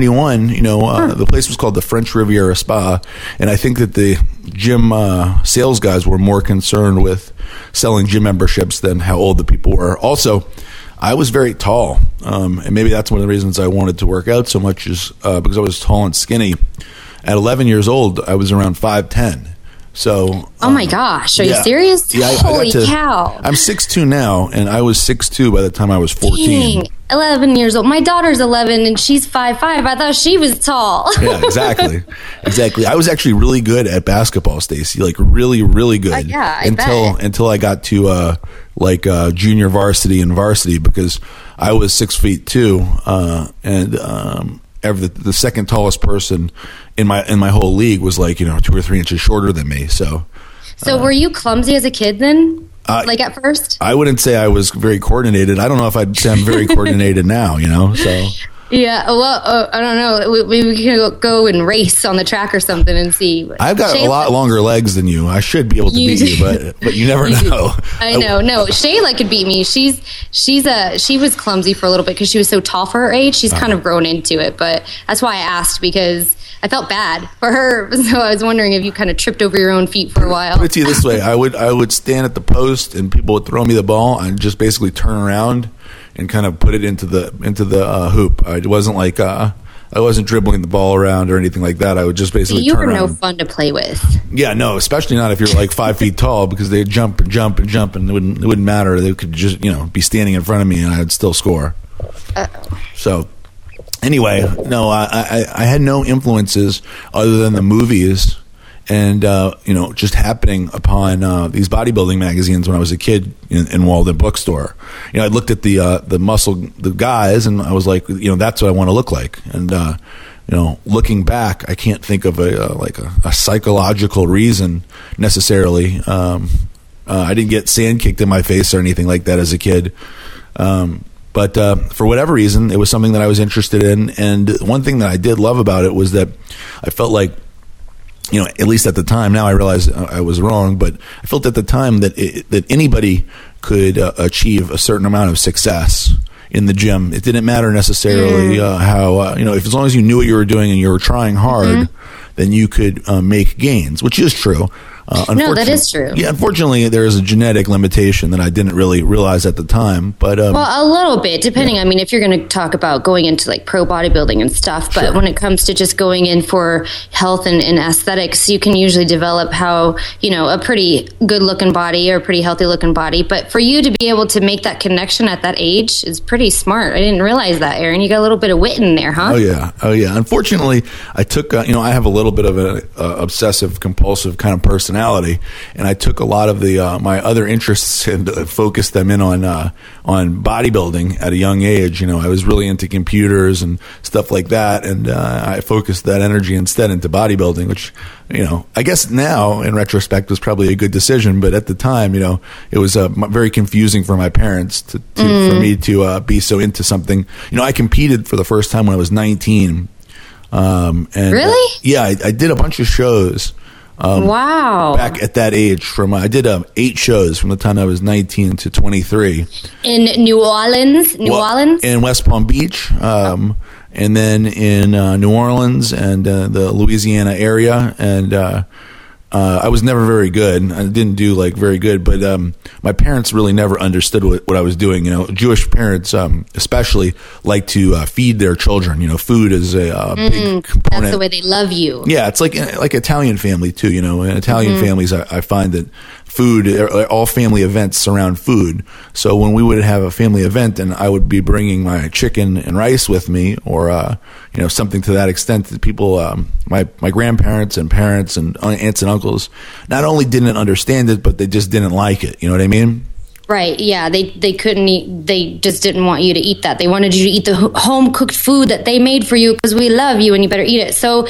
1991, the place was called the French Riviera Spa, and I think that the gym sales guys were more concerned with selling gym memberships than how old the people were. Also, I was very tall, and maybe that's one of the reasons I wanted to work out so much is because I was tall and skinny. At 11 years old, I was around 5'10". So, oh my gosh, are you serious? Yeah, Holy cow! I'm 6'2" now, and I was 6'2" by the time I was 14. Dang, 11 years old. My daughter's 11, and she's 5'5". I thought she was tall. Yeah, exactly. I was actually really good at basketball, Stacey. Really, really good. Yeah, until I got to junior varsity and varsity because I was 6'2", and the second tallest person in my whole league was 2 or 3 inches shorter than me. So were you clumsy as a kid then? At first? I wouldn't say I was very coordinated. I don't know if I'd say I'm very coordinated now, so. Yeah, well, I don't know. Maybe we can go and race on the track or something and see. I've got a lot longer legs than you. I should be able to beat you, but you never know. I know. No, Shayla could beat me. She was clumsy for a little bit because she was so tall for her age. She's kind of grown into it, but that's why I asked because I felt bad for her. So I was wondering if you kind of tripped over your own feet for a while. Put it to you this way: I would stand at the post and people would throw me the ball and just basically turn around and kind of put it into the hoop. It wasn't like I wasn't dribbling the ball around or anything like that. I would just basically turn around. You were no fun to play with. Yeah, no, especially not if you're 5 feet tall because they'd jump and jump and jump and it wouldn't matter. They could just be standing in front of me and I'd still score. Uh-oh. So anyway, no, I had no influences other than the movies. And, just happening upon these bodybuilding magazines when I was a kid in Walden Bookstore. I looked at the guys, and I was like, that's what I want to look like. And, looking back, I can't think of a psychological reason necessarily. I didn't get sand kicked in my face or anything like that as a kid. But for whatever reason, it was something that I was interested in. And one thing that I did love about it was that I felt like, at least at the time, now I realize I was wrong, but I felt at the time that anybody could achieve a certain amount of success in the gym. It didn't matter necessarily how, if as long as you knew what you were doing and you were trying hard, then you could make gains, which is true. No, that is true. Yeah, unfortunately, there is a genetic limitation that I didn't really realize at the time. But well, a little bit, depending. Yeah. I mean, if you're going to talk about going into pro bodybuilding and stuff, but when it comes to just going in for health and aesthetics, you can usually develop a pretty good-looking body or a pretty healthy-looking body. But for you to be able to make that connection at that age is pretty smart. I didn't realize that, Aaron. You got a little bit of wit in there, huh? Oh yeah. Unfortunately, I took I have a little bit of an obsessive-compulsive kind of personality. And I took a lot of my other interests and focused them in on bodybuilding at a young age. I was really into computers and stuff like that, and I focused that energy instead into bodybuilding, which I guess now in retrospect was probably a good decision, but at the time, it was very confusing for my parents for me to be so into something. I competed for the first time when I was 19. And really? Yeah, I did a bunch of shows. Wow. Back at that age, I did 8 shows from the time I was 19 to 23. In New Orleans? In West Palm Beach, and then in New Orleans and the Louisiana area. And I was never very good. I didn't do like very good, but my parents really never understood what I was doing. Jewish parents especially like to feed their children. Food is a big component. That's the way they love you. Yeah, it's like Italian family too. In Italian families, I find that food, all family events surround food. So when we would have a family event and I would be bringing my chicken and rice with me, or something to that extent, that people, my grandparents and parents and aunts and uncles, not only didn't understand it, but they just didn't like it. You know what I mean? Right. Yeah. They couldn't eat. They just didn't want you to eat that. They wanted you to eat the home cooked food that they made for you because we love you and you better eat it. So,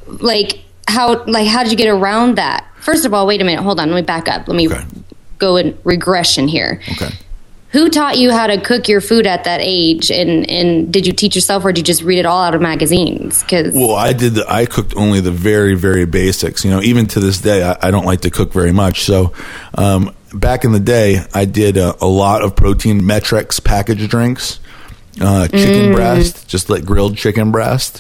how did you get around that? First of all, wait a minute. Hold on. Let me back up. Let me go in regression here. Okay. Who taught you how to cook your food at that age? And did you teach yourself, or did you just read it all out of magazines? Well, I cooked only the very, very basics. Even to this day, I don't like to cook very much. So back in the day, I did a lot of protein Metrex packaged drinks, chicken breast, just like grilled chicken breast.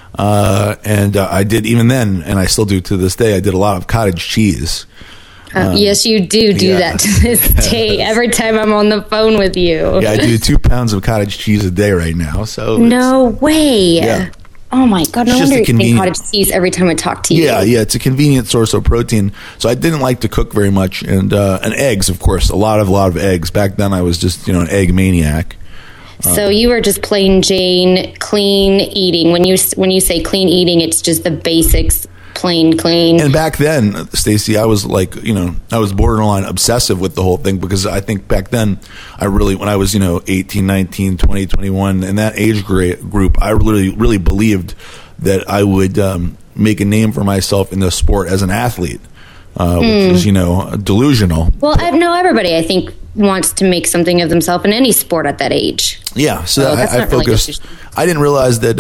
And I did even then, and I still do to this day, I did a lot of cottage cheese. Yes, you do that to this day. Every time I'm on the phone with you. Yeah, I do 2 pounds of cottage cheese a day right now. So no way. Yeah. Oh my God! No wonder you eat cottage cheese every time I talk to you. Yeah, it's a convenient source of protein. So I didn't like to cook very much, and eggs, of course, a lot of eggs. Back then, I was just an egg maniac. So you were just plain Jane clean eating. When you say clean eating, it's just the basics. Plain clean. And back then, Stacey, I was I was borderline obsessive with the whole thing, because I think back then, when I was 18, 19, 20, 21, in that age group, I really believed that I would make a name for myself in the sport as an athlete, which is delusional. Well, everybody, I think, wants to make something of themselves in any sport at that age. Yeah, so I focused. Really, I didn't realize that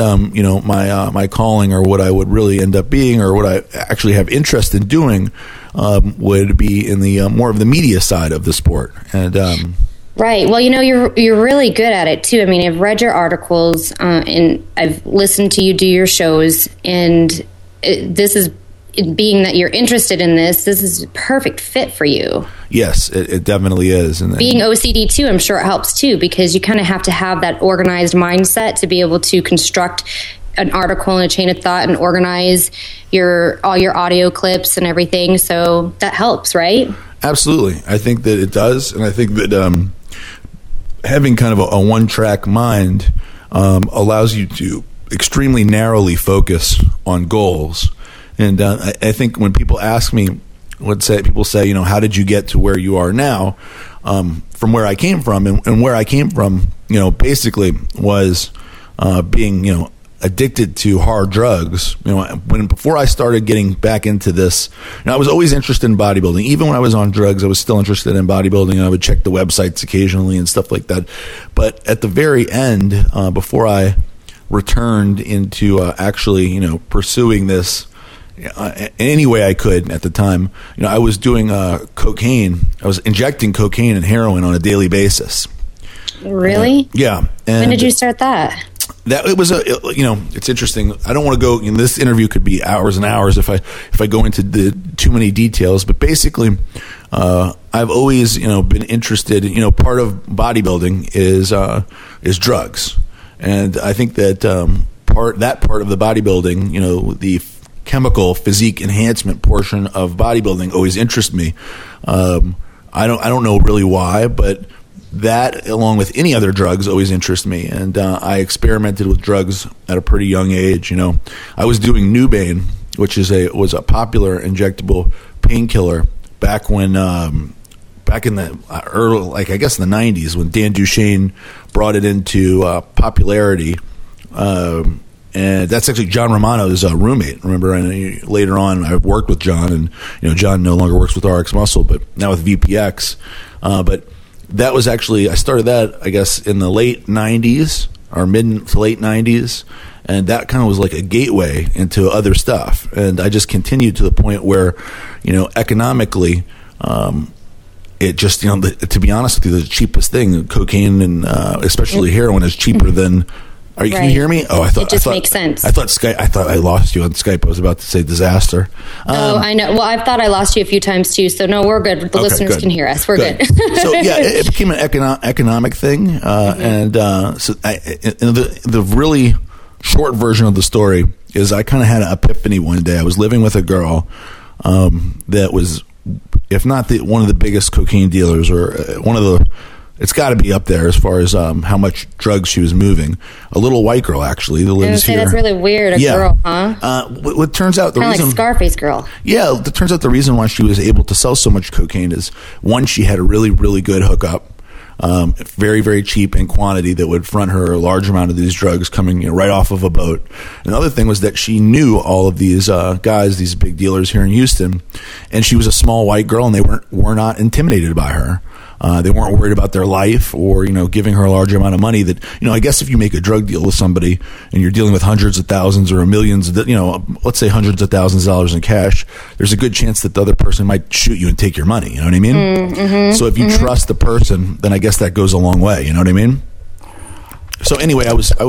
my calling, or what I would really end up being, or what I actually have interest in doing, would be in the more of the media side of the sport. And right. Well, you're really good at it too. I mean, I've read your articles and I've listened to you do your shows, and this is. Being that you're interested in this is a perfect fit for you. Yes, it definitely is. And being OCD too, I'm sure it helps too, because you kind of have to have that organized mindset to be able to construct an article and a chain of thought and organize all your audio clips and everything. So that helps, right? Absolutely. I think that it does. And I think that having kind of a one-track mind allows you to extremely narrowly focus on goals. And I think when people ask me, people say, how did you get to where you are now? From where I came from, and where I came from, basically was being, addicted to hard drugs. Before I started getting back into this, I was always interested in bodybuilding. Even when I was on drugs, I was still interested in bodybuilding, and I would check the websites occasionally and stuff like that. But at the very end, before I returned into actually, pursuing this, any way I could at the time, I was doing cocaine. I was injecting cocaine and heroin on a daily basis. Really? Yeah. And when did you start that? It's interesting. I don't want to go. This interview could be hours and hours if I go into too many details. But basically, I've always been interested. Part of bodybuilding is drugs, and I think that part of the bodybuilding, the chemical physique enhancement portion of bodybuilding always interests me. I don't know really why, but that, along with any other drugs, always interest me. And I experimented with drugs at a pretty young age. I was doing Nubain, which was a popular injectable painkiller back when back in the early, I guess in the 90s, when Dan Duchaine brought it into popularity. And that's actually John Romano's roommate. Remember, and later on, I worked with John, and John no longer works with RX Muscle, but now with VPX. But that was actually, I started that, I guess, in the late 90s, or mid to late 90s, and that kind of was like a gateway into other stuff. And I just continued to the point where, economically, it just, to be honest with you, the cheapest thing, cocaine and especially heroin, is cheaper than Can you hear me? Oh, it just makes sense. I thought I lost you on Skype. I was about to say disaster. I know. Well, I've thought I lost you a few times too. So no, we're good. The listeners can hear us. We're good. So yeah, it became an economic thing, and so the really short version of the story is I kind of had an epiphany one day. I was living with a girl that was, if not one of the biggest cocaine dealers, or one of the. It's got to be up there as far as how much drugs she was moving. A little white girl, actually, that lives here. That's really weird. Girl, huh? What turns out the reason, like Scarface girl. Yeah, it turns out the reason why she was able to sell so much cocaine is, one, she had a really, really good hookup, very, very cheap in quantity that would front her a large amount of these drugs coming right off of a boat. Another thing was that she knew all of these guys, these big dealers here in Houston, and she was a small white girl, and they were not intimidated by her. They weren't worried about their life or, giving her a large amount of money that, I guess if you make a drug deal with somebody and you're dealing with hundreds of thousands or millions, let's say hundreds of thousands of dollars in cash, there's a good chance that the other person might shoot you and take your money. You know what I mean? Mm-hmm, so if you trust the person, then I guess that goes a long way. You know what I mean? So anyway, I was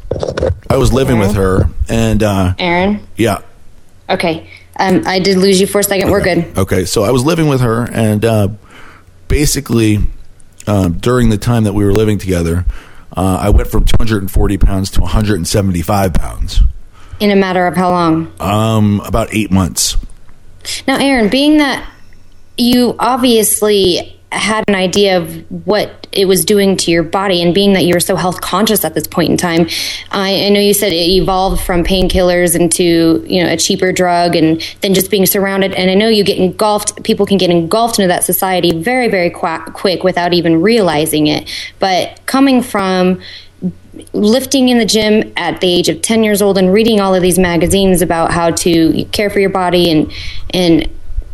living with her and, Aaron? Yeah. Okay. I did lose you for a second. We're good. Okay. So I was living with her and, basically, during the time that we were living together, I went from 240 pounds to 175 pounds. In a matter of how long? About 8 months. Now, Aaron, being that you obviously had an idea of what it was doing to your body, and being that you were so health conscious at this point in time, I know you said it evolved from painkillers into a cheaper drug, and then just being surrounded. And I know you get engulfed. People can get engulfed into that society very, very quick without even realizing it. But coming from lifting in the gym at the age of 10 years old and reading all of these magazines about how to care for your body and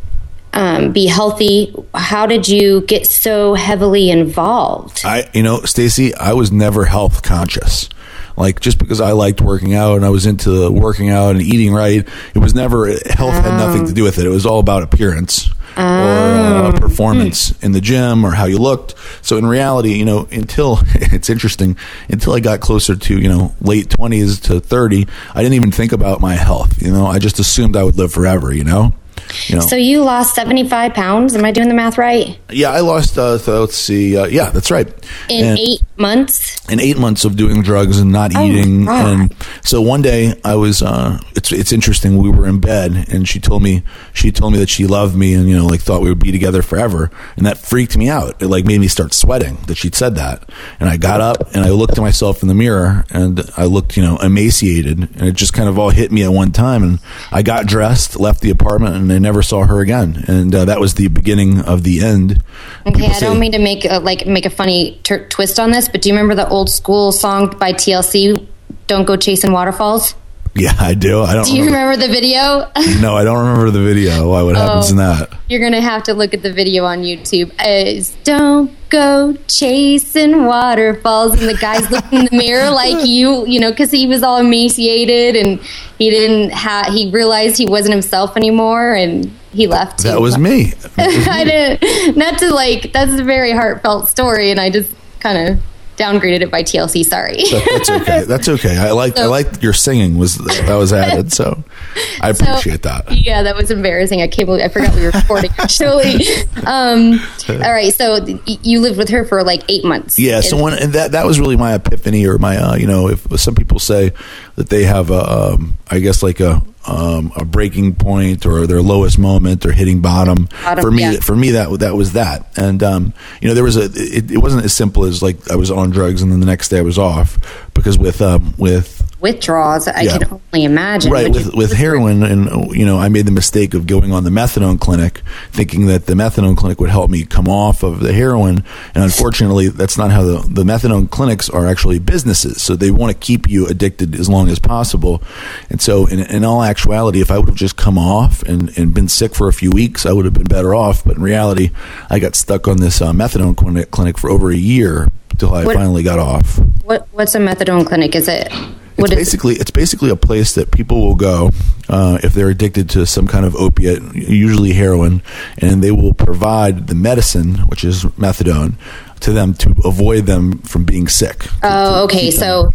be healthy, how did you get so heavily involved? Stacey, I was never health conscious. Like, just because I liked working out and I was into working out and eating right, it was never, health had nothing to do with it. It was all about appearance or performance in the gym or how you looked. So in reality, until it's interesting, until I got closer to, late 20s to 30, I didn't even think about my health. I just assumed I would live forever, So you lost 75 pounds. Am I doing the math right? Yeah, I lost, let's see. Yeah, that's right. In 8 months? In 8 months of doing drugs and not eating. And so one day I was, it's interesting. We were in bed and she told me that she loved me and, thought we would be together forever. And that freaked me out. It made me start sweating that she'd said that. And I got up and I looked at myself in the mirror and I looked, emaciated, and it just kind of all hit me at one time. And I got dressed, left the apartment, and I never saw her again. And that was the beginning of the end. Okay, I don't mean to make a funny twist on this, but do you remember the old school song by TLC, Don't Go Chasing Waterfalls? Yeah, I do. Do you remember the video? No, I don't remember the video. Why? What happens in that? You're going to have to look at the video on YouTube. It's Don't Go Chasing Waterfalls. And the guy's looking in the mirror like because he was all emaciated and he realized he wasn't himself anymore and he left. That was me. I didn't, that's a very heartfelt story, and I just kind of downgraded it by TLC. Sorry. That's okay. That's okay. I like your singing was added, so I appreciate that. Yeah, that was embarrassing. I can't believe I forgot we were recording actually. All right, so you lived with her for 8 months. Yeah. So that was really my epiphany, or my if some people say that they have a breaking point or their lowest moment or hitting bottom. For me, that was that. And there was it wasn't as simple as I was on drugs and then the next day I was off, because with withdrawals, I can only imagine. Right, with heroin, and I made the mistake of going on the methadone clinic, thinking that the methadone clinic would help me come off of the heroin, and unfortunately, that's not how the methadone clinics are actually businesses. So they want to keep you addicted as long as possible, and so in all actuality, if I would have just come off and been sick for a few weeks, I would have been better off. But in reality, I got stuck on this methadone clinic for over a year until I finally got off. What's a methadone clinic? Is it? It's basically a place that people will go if they're addicted to some kind of opiate, usually heroin, and they will provide the medicine, which is methadone, to them to avoid them from being sick. Oh, okay. So,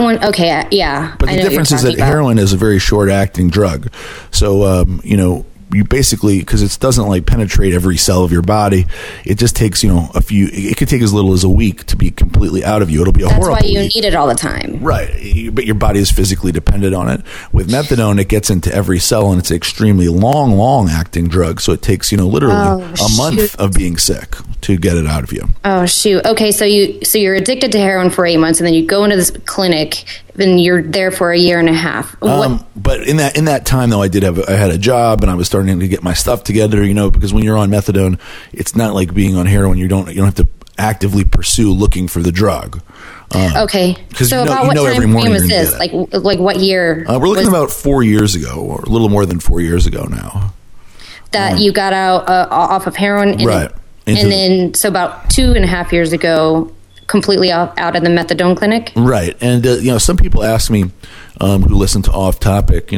yeah. But the difference is that heroin is a very short-acting drug. So, you basically, because it doesn't like penetrate every cell of your body, it just takes it could take as little as a week to be completely out of you. It'll be That's horrible why you week. need it all the time, Right? But your body is physically dependent on it. With methadone, it gets into every cell, and it's an extremely long acting drug. So it takes literally a month of being sick to get it out of you. Oh shoot. Okay, so you're addicted to heroin for 8 months, and then you go into this clinic, and you're there for a year and a half. But in that time though, I had a job, and I was starting to get my stuff together. Because when you're on methadone, it's not like being on heroin. You don't have to actively pursue looking for the drug. Okay. So about what every time morning frame was this? Like what year? We're looking about 4 years ago, or a little more than 4 years ago now. That you got out off of heroin, right? And then so about 2.5 years ago, completely out of the methadone clinic. Right. And some people ask me who listen to Off Topic,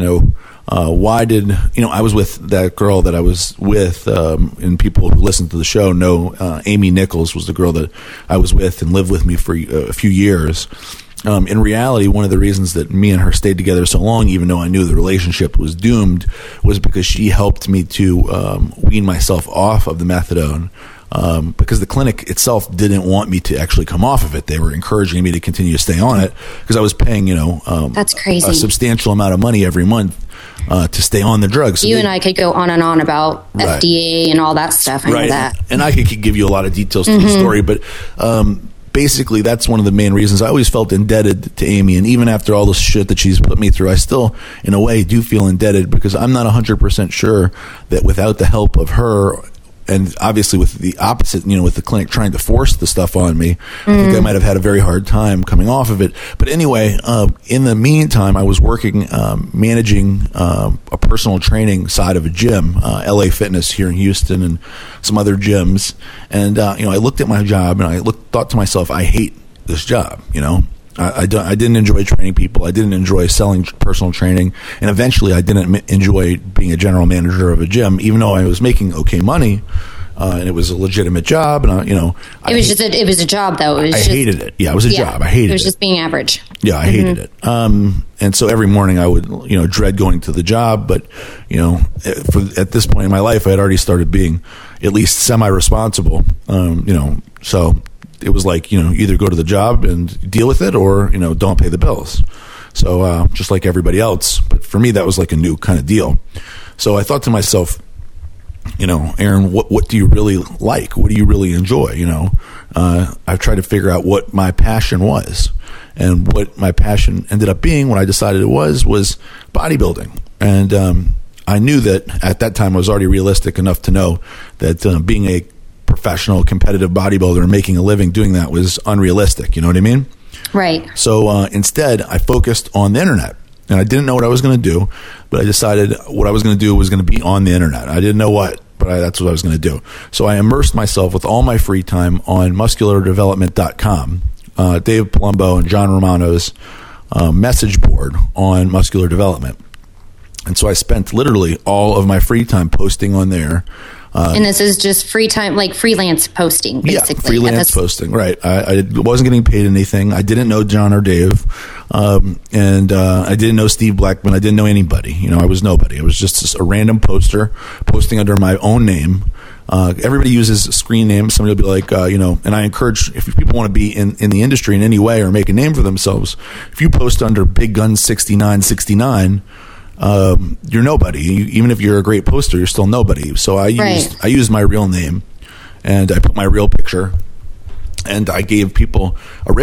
why did I was with that girl that I was with, and people who listen to the show know Amy Nichols was the girl that I was with and lived with me for a few years. In reality, one of the reasons that me and her stayed together so long, even though I knew the relationship was doomed, was because she helped me to wean myself off of the methadone. Because the clinic itself didn't want me to actually come off of it. They were encouraging me to continue to stay on it because I was paying, that's crazy, a substantial amount of money every month to stay on the drugs. So and I could go on and on about FDA and all that stuff. I know that. And I could give you a lot of details to the story, but basically that's one of the main reasons I always felt indebted to Amy. And even after all the shit that she's put me through, I still, in a way, do feel indebted because I'm not 100% sure that without the help of her, and obviously with the opposite, with the clinic trying to force the stuff on me, I think I might have had a very hard time coming off of it. But anyway, in the meantime, I was working, managing a personal training side of a gym, LA Fitness here in Houston and some other gyms. And, I looked at my job and I thought to myself, I hate this job, I didn't enjoy training people. I didn't enjoy selling personal training, and eventually, I didn't enjoy being a general manager of a gym, even though I was making okay money, and it was a legitimate job. And it was a job though. I hated it. Yeah, it was a job. I hated it. It was just being average. Yeah, I hated it. And so every morning I would dread going to the job. But at this point in my life, I had already started being at least semi-responsible. So. It was like, either go to the job and deal with it or, don't pay the bills. So just like everybody else. But for me, that was like a new kind of deal. So I thought to myself, Aaron, what do you really like? What do you really enjoy? I've tried to figure out what my passion was. And what my passion ended up being, what I decided it was bodybuilding. And I knew that at that time I was already realistic enough to know that being a professional competitive bodybuilder and making a living doing that was unrealistic. You know what I mean? Right. So instead, I focused on the internet. And I didn't know what I was going to do, but I decided what I was going to do was going to be on the internet. I didn't know what, but that's what I was going to do. So I immersed myself with all my free time on musculardevelopment.com, Dave Palumbo and John Romano's message board on muscular development. And so I spent literally all of my free time posting on there. And this is just free time, like freelance posting, basically. Yeah, freelance posting, right. I wasn't getting paid anything. I didn't know John or Dave. And I didn't know Steve Blackman. I didn't know anybody. I was nobody. I was just a random poster posting under my own name. Everybody uses screen names. Somebody will be like, and I encourage, if people want to be in the industry in any way or make a name for themselves, if you post under Big Gun 6969, you're nobody. Even if you're a great poster, you're still nobody. So I used my real name, and I put my real picture, and I gave people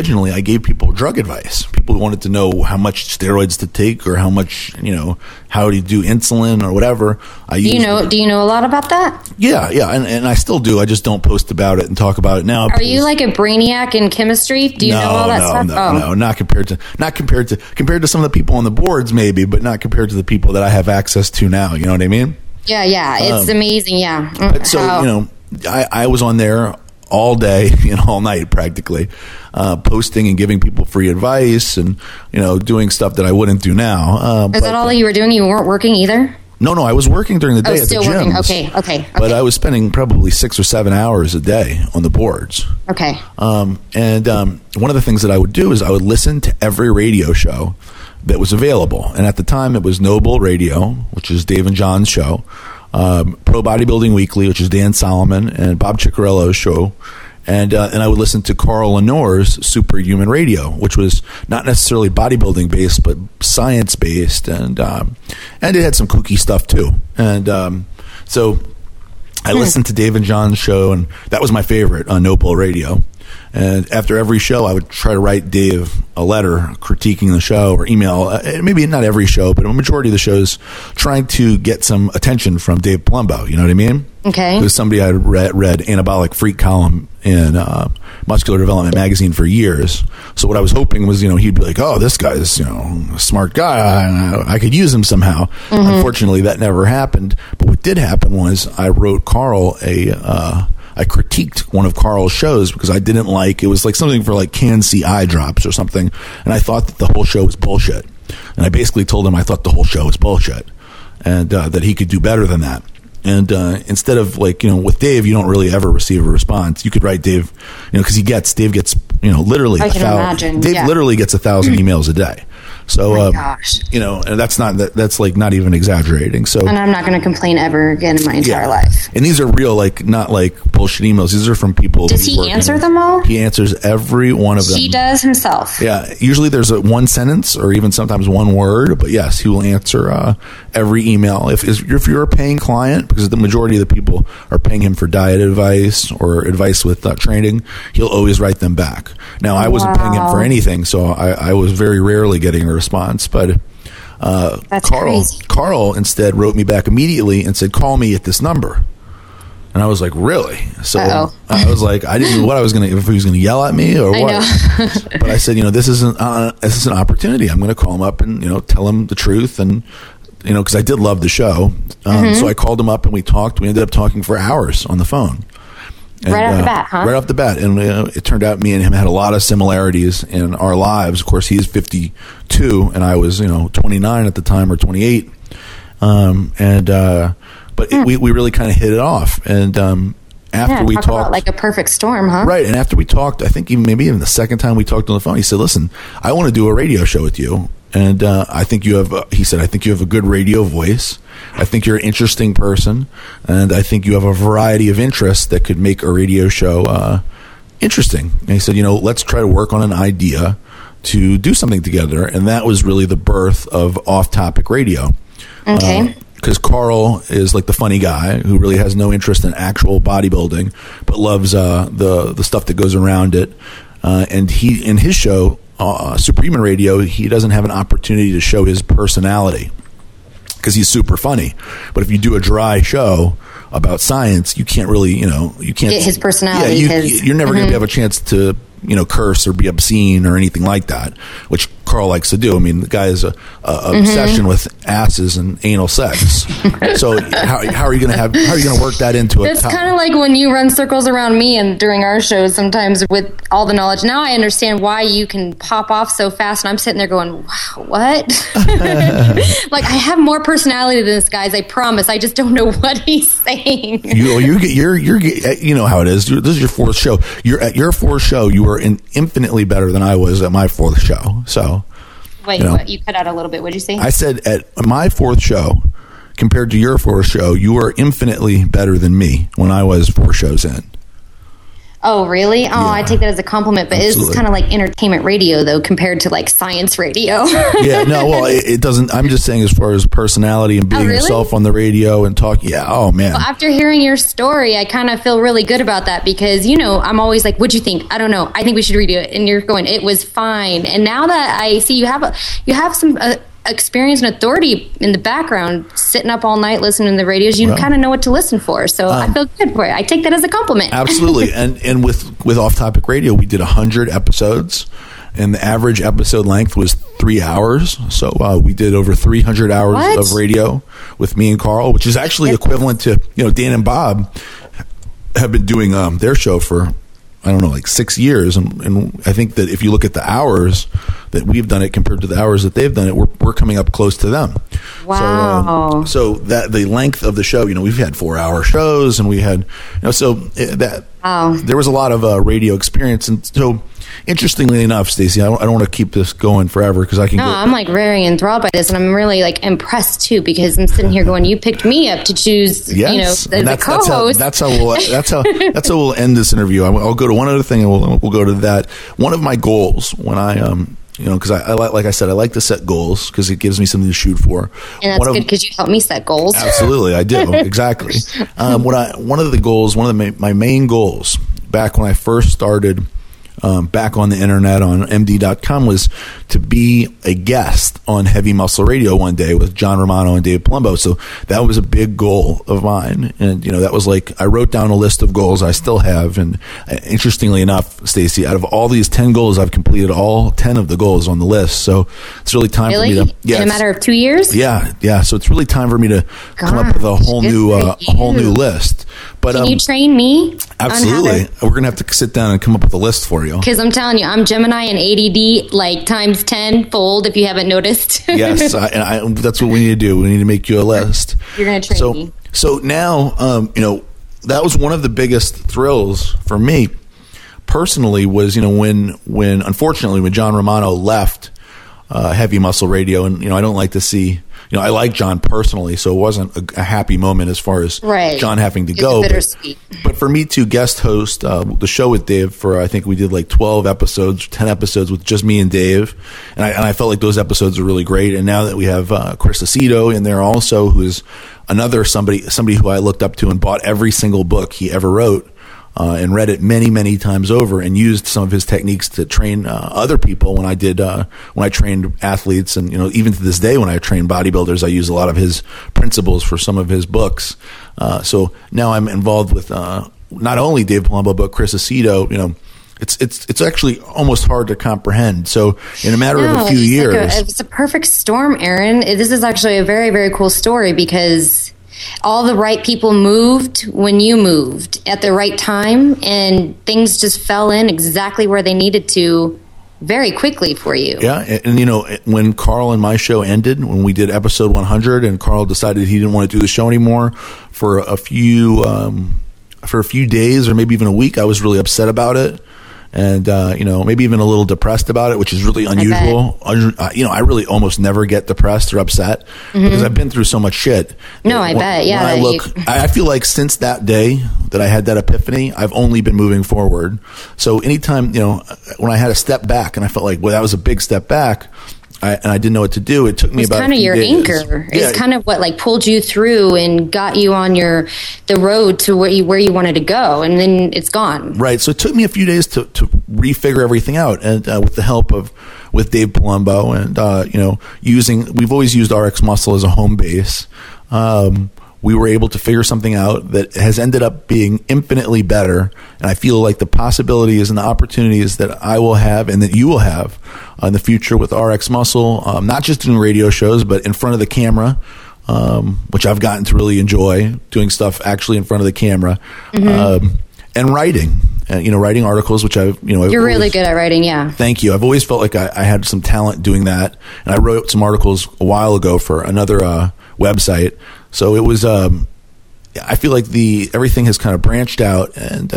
drug advice. People who wanted to know how much steroids to take or how much, how to do insulin or whatever. Do you know a lot about that? Yeah. And I still do. I just don't post about it and talk about it now. Are you like a brainiac in chemistry? Do you know all that stuff? No, not compared to some of the people on the boards, maybe, but not compared to the people that I have access to now. You know what I mean? Yeah. It's amazing. Yeah. So, I was on there all day and all night practically, posting and giving people free advice and, doing stuff that I wouldn't do now. Is that all that you were doing? You weren't working either? No, I was working during the day at the gyms. Working. Okay. But I was spending probably 6 or 7 hours a day on the boards. Okay. One of the things that I would do is I would listen to every radio show that was available. And at the time, it was Noble Radio, which is Dave and John's show, Pro Bodybuilding Weekly, which is Dan Solomon, and Bob Ciccarello's show. And I would listen to Carl Lenore's Superhuman Radio, which was not necessarily bodybuilding based, but science based, and it had some kooky stuff too. And so I listened to Dave and John's show, and that was my favorite on Noble Radio. And after every show, I would try to write Dave a letter critiquing the show, or email, maybe not every show, but a majority of the shows, trying to get some attention from Dave Palumbo. You know what I mean? Okay. It was somebody I read Anabolic Freak column in Muscular Development magazine for years. So what I was hoping was, he'd be like, oh, this guy's, a smart guy. I could use him somehow. Mm-hmm. Unfortunately, that never happened. But what did happen was I wrote Carl I critiqued one of Carl's shows because I didn't like, it was like something for like Can-C eye drops or something, and I thought that the whole show was bullshit. And I basically told him I thought the whole show was bullshit, and that he could do better than that. And instead of with Dave, you don't really ever receive a response. You could write Dave, because Dave gets literally I can imagine. Dave literally gets 1,000 emails a day. So, oh my gosh. And that's like not even exaggerating. So, and I'm not going to complain ever again in my entire life. And these are real, not like bullshit emails. These are from people. Does he answer them all? He answers every one of them. He does himself. Yeah. Usually there's one sentence or even sometimes one word, but yes, he will answer every email. If you're a paying client, because the majority of the people are paying him for diet advice or advice with training, he'll always write them back. Now, I wasn't paying him for anything, so I was very rarely getting a response, but that's crazy. Carl instead wrote me back immediately and said, call me at this number. And I was like, really? So I was like, I didn't know if he was going to yell at me or what. But I said, this is an opportunity. I'm going to call him up and, tell him the truth. And, because I did love the show. So I called him up and we talked. We ended up talking for hours on the phone. And, right off the bat, huh? Right off the bat. And it turned out me and him had a lot of similarities in our lives. Of course, he's 52 and I was, 29 at the time, or 28. But we really kind of hit it off. And after we talked, about like a perfect storm, huh? Right. And after we talked, I think even the second time we talked on the phone, he said, listen, I want to do a radio show with you. And I think you have a good radio voice. I think you're an interesting person. And I think you have a variety of interests that could make a radio show interesting. And he said, let's try to work on an idea to do something together. And that was really the birth of Off Topic Radio. Okay. Because Carl is like the funny guy who really has no interest in actual bodybuilding, but loves the stuff that goes around it. And he, in his show, Superhuman Radio, he doesn't have an opportunity to show his personality because he's super funny. But if you do a dry show about science, you can't really, you can't get his personality. Yeah, you're never going to have a chance to, curse or be obscene or anything like that, which Carl likes to do. I mean, the guy has a obsession with asses and anal sex. So how are you going to work that into it? It's kind of like when you run circles around me and during our shows sometimes with all the knowledge. Now I understand why you can pop off so fast, and I'm sitting there going, wow, what? Like, I have more personality than this guy's, I promise. I just don't know what he's saying. You know how it is. This is your fourth show. You're at your fourth show. You were infinitely better than I was at my fourth show. So, wait, what? You cut out a little bit. What'd you say? I said at my fourth show, compared to your fourth show, you were infinitely better than me when I was 4 shows in. Oh, really? Oh, yeah. I take that as a compliment, but it's kind of like entertainment radio, though, compared to like science radio. Yeah, no, well, it doesn't. I'm just saying as far as personality and being yourself on the radio and talking. Yeah, oh, man. Well, after hearing your story, I kind of feel really good about that because, I'm always like, what'd you think? I don't know. I think we should redo it. And you're going, it was fine. And now that I see you have some experience and authority in the background, sitting up all night listening to the radios, you kind of know what to listen for. So I feel good for it. I take that as a compliment. Absolutely. And with Off Topic Radio, we did 100 episodes, and the average episode length was 3 hours. So we did over 300 hours of radio with me and Carl, which is actually equivalent to, Dan and Bob have been doing their show for I don't know, like 6 years. And I think that if you look at the hours that we've done it compared to the hours that they've done it, we're coming up close to them. Wow. So that the length of the show, we've had 4-hour shows, and we had, there was a lot of radio experience. And so, interestingly enough, Stacey, I don't want to keep this going forever because I can. No, I'm like very enthralled by this, and I'm really like impressed too because I'm sitting here going, "You picked me up to choose, the co-host." That's how we'll end this interview. I'll go to one other thing, and we'll go to that. One of my goals when I because I like I said, I like to set goals because it gives me something to shoot for. And that's good because you help me set goals. Absolutely, I do. Exactly. One of my main goals back when I first started back on the internet on MD.com was to be a guest on Heavy Muscle Radio one day with John Romano and Dave Palumbo. So that was a big goal of mine. And, that was like, I wrote down a list of goals I still have. And interestingly enough, Stacey, out of all these 10 goals, I've completed all 10 of the goals on the list. So it's really time for me to, in a matter of 2 years? Yeah. So it's really time for me to come up with a whole new list. But can you train me? Absolutely. We're going to have to sit down and come up with a list for you. Because I'm telling you, I'm Gemini and ADD like times 10-fold if you haven't noticed. Yes, and that's what we need to do. We need to make you a list. You're going to train me. So now, that was one of the biggest thrills for me personally was, when unfortunately when John Romano left Heavy Muscle Radio, and I don't like to see. I like John personally, so it wasn't a happy moment as far as John having to go. Bittersweet. But for me to guest host the show with Dave for, I think we did like 12 episodes, 10 episodes with just me and Dave, and I felt like those episodes were really great. And now that we have Chris Aceto in there also, who is another somebody who I looked up to and bought every single book he ever wrote. And read it many, many times over, and used some of his techniques to train other people. When I trained athletes, and even to this day, when I train bodybuilders, I use a lot of his principles for some of his books. So now I'm involved with not only Dave Palumbo but Chris Aceto. It's actually almost hard to comprehend. So in a matter of a few years, it's a perfect storm, Aaron. This is actually a very, very cool story because all the right people moved when you moved at the right time, and things just fell in exactly where they needed to very quickly for you. Yeah, and when Carl and my show ended, when we did episode 100, and Carl decided he didn't want to do the show anymore for a few days or maybe even a week, I was really upset about it. And, maybe even a little depressed about it, which is really unusual. I really almost never get depressed or upset because I've been through so much shit. No, I bet. Yeah. I feel like since that day that I had that epiphany, I've only been moving forward. So anytime, when I had a step back and I felt like, well, that was a big step back, and I didn't know what to do. It took me about kind of your days. Anchor. It's kind of what pulled you through and got you on the road to where you wanted to go, and then it's gone. Right. So it took me a few days to refigure everything out, and with the help with Dave Palumbo, and we've always used RX Muscle as a home base. We were able to figure something out that has ended up being infinitely better. And I feel like the possibilities and the opportunities that I will have and that you will have in the future with RX Muscle, not just doing radio shows, but in front of the camera, which I've gotten to really enjoy, doing stuff actually in front of the camera, and writing. Writing articles, which you're really good at writing. Yeah. Thank you. I've always felt like I had some talent doing that. And I wrote some articles a while ago for another website. So it was, I feel like everything has kind of branched out, and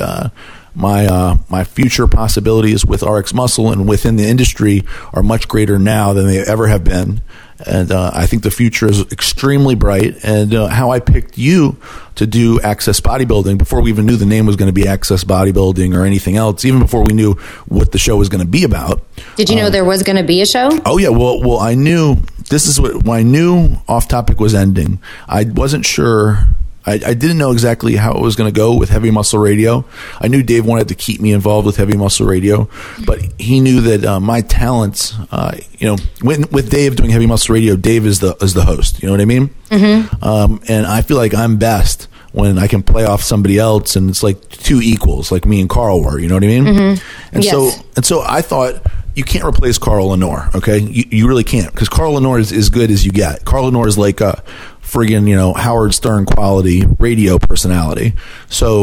my future possibilities with RX Muscle and within the industry are much greater now than they ever have been. And I think the future is extremely bright. And how I picked you to do Access Bodybuilding before we even knew the name was going to be Access Bodybuilding or anything else, even before we knew what the show was going to be about. Did you know there was going to be a show? Oh, yeah. Well, I knew when I knew Off Topic was ending. I wasn't sure. I didn't know exactly how it was going to go with Heavy Muscle Radio. I knew Dave wanted to keep me involved with Heavy Muscle Radio, but he knew that my talents, with Dave doing Heavy Muscle Radio, Dave is the host. You know what I mean? Mm-hmm. And I feel like I'm best when I can play off somebody else, and it's like two equals, like me and Carl were. You know what I mean? Mm-hmm. And so I thought, you can't replace Carl Lenore, okay? You really can't, because Carl Lenore is as good as you get. Carl Lenore is like a friggin', Howard Stern quality radio personality. So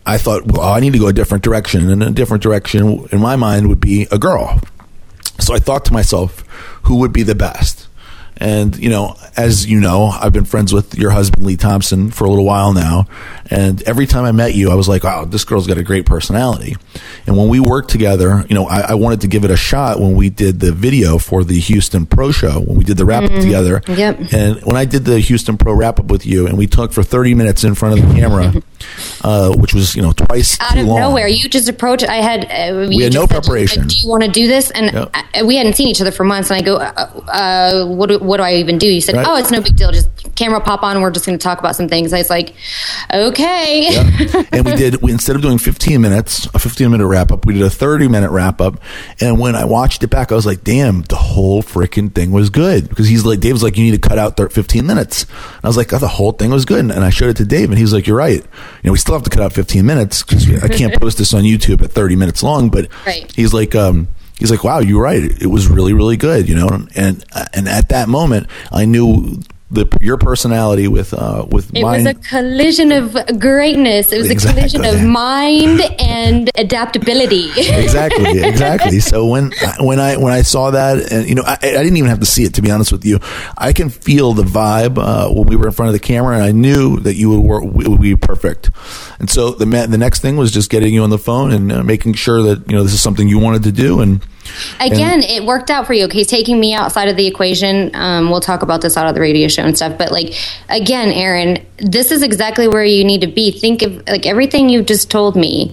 I thought, well, I need to go a different direction. And a different direction in my mind would be a girl. So I thought to myself, who would be the best? And, as you know, I've been friends with your husband, Lee Thompson, for a little while now. And every time I met you, I was like, wow, this girl's got a great personality. And when we worked together, I wanted to give it a shot when we did the video for the Houston Pro Show, when we did the wrap-up together. Yep. And when I did the Houston Pro wrap-up with you, and we talked for 30 minutes in front of the camera, which was, twice out too of long. nowhere, you just approached. We had no preparation. Do you want to do this? And we hadn't seen each other for months. And I go, what do I even do? You said, right. Oh, it's no big deal. Just camera pop on. We're just going to talk about some things. I was like, okay. Yeah. And we instead of doing 15 minutes, a 15-minute wrap up, we did a 30-minute wrap up. And when I watched it back, I was like, damn, the whole freaking thing was good. Because Dave was like, you need to cut out 15 minutes. And I was like, oh, the whole thing was good. And I showed it to Dave, and he was like, you're right. We still have to cut out 15 minutes because I can't post this on YouTube at 30 minutes long. But right. He's like, wow, you're right. It was really, really good, And at that moment, I knew your personality with mine. It was a collision of greatness. It was a collision of mind and adaptability. Exactly. So when I saw that, and I didn't even have to see it, to be honest with you. I can feel the vibe when we were in front of the camera, and I knew that you would be perfect. And so the next thing was just getting you on the phone and making sure that this is something you wanted to do. And again, it worked out for you. Okay, taking me outside of the equation. We'll talk about this out of the radio show and stuff. But again, Aaron, this is exactly where you need to be. Think of everything you've just told me.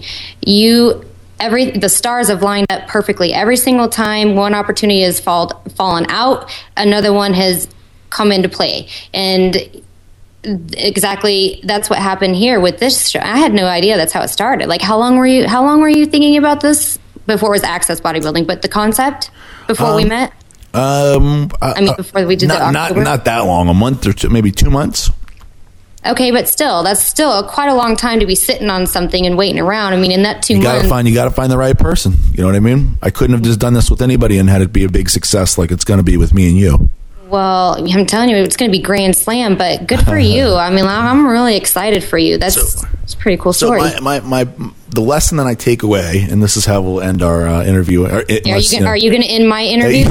The stars have lined up perfectly. Every single time one opportunity has fallen out, another one has come into play. And exactly, that's what happened here with this show. I had no idea that's how it started. How long were you thinking about this? Before it was Access Bodybuilding, but the concept before we met? Before we did the October? Not that long, a month or two, maybe 2 months. Okay, but still, that's still quite a long time to be sitting on something and waiting around. In that 2 months... You gotta find the right person. You know what I mean? I couldn't have just done this with anybody and had it be a big success like it's going to be with me and you. Well, I'm telling you, it's going to be grand slam, but good for you. I'm really excited for you. It's a pretty cool story. So the lesson that I take away, and this is how we'll end our interview. Are you going to end my interview?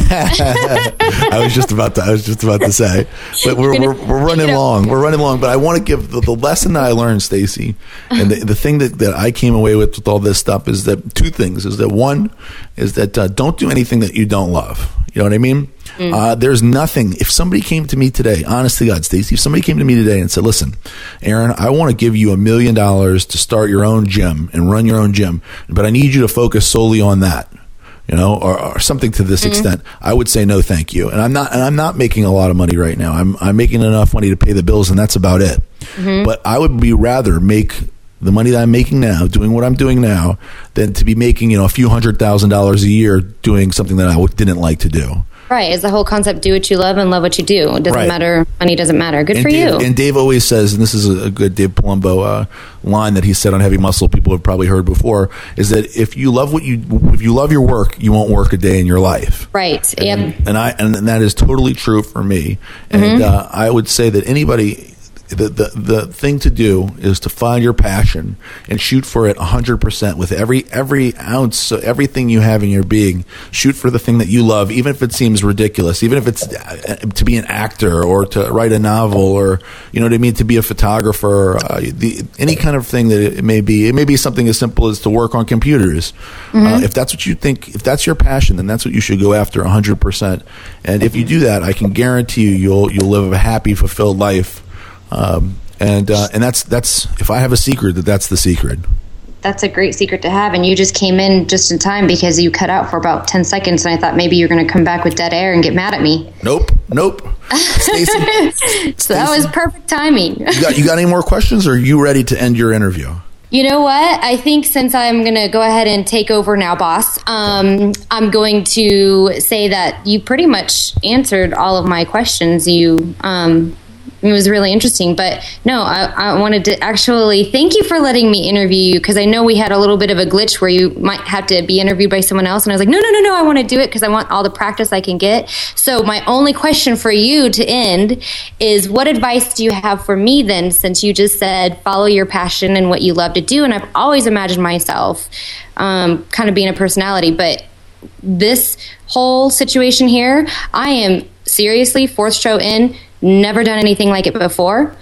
I was just about to say, but we're running long. We're running long, but I want to give the lesson that I learned, Stacy, and the thing that I came away with all this stuff is that two things. Is that one is that don't do anything that you don't love. You know what I mean? There's nothing. If somebody came to me today, honest to God, Stacey, if somebody came to me today and said, listen, Aaron, I want to give you $1 million to start your own gym and run your own gym, but I need you to focus solely on that, or something to this extent, I would say no, thank you. And I'm not making a lot of money right now. I'm making enough money to pay the bills, and that's about it. But I would rather make the money that I'm making now, doing what I'm doing now, than to be making, a few $100,000 a year doing something that I didn't like to do. Right. It's the whole concept, do what you love and love what you do. It doesn't matter. Money doesn't matter. Good for you. And Dave always says, and this is a good Dave Palumbo line that he said on Heavy Muscle, people have probably heard before, is that if you love your work, you won't work a day in your life. Right. Yep. And that is totally true for me. And I would say that anybody... The thing to do is to find your passion and shoot for it 100% with every ounce, so everything you have in your being. Shoot for the thing that you love, even if it seems ridiculous, even if it's to be an actor or to write a novel or to be a photographer, any kind of thing that it may be. It may be something as simple as to work on computers. If that's what you think, if that's your passion, then that's what you should go after 100%. And if you do that, I can guarantee you'll live a happy, fulfilled life. And that's if I have a secret, that's the secret. That's a great secret to have, and you just came in just in time because you cut out for about 10 seconds, and I thought maybe you're going to come back with dead air and get mad at me. Nope. Stacey, so that was perfect timing. You got any more questions, or are you ready to end your interview? You know what? I think since I'm going to go ahead and take over now, boss, I'm going to say that you pretty much answered all of my questions. You It was really interesting. But no, I wanted to actually thank you for letting me interview you, because I know we had a little bit of a glitch where you might have to be interviewed by someone else. And I was like, no, I want to do it because I want all the practice I can get. So my only question for you to end is, what advice do you have for me then, since you just said follow your passion and what you love to do? And I've always imagined myself kind of being a personality. But this whole situation here, I am seriously, 4th show in, never done anything like it before.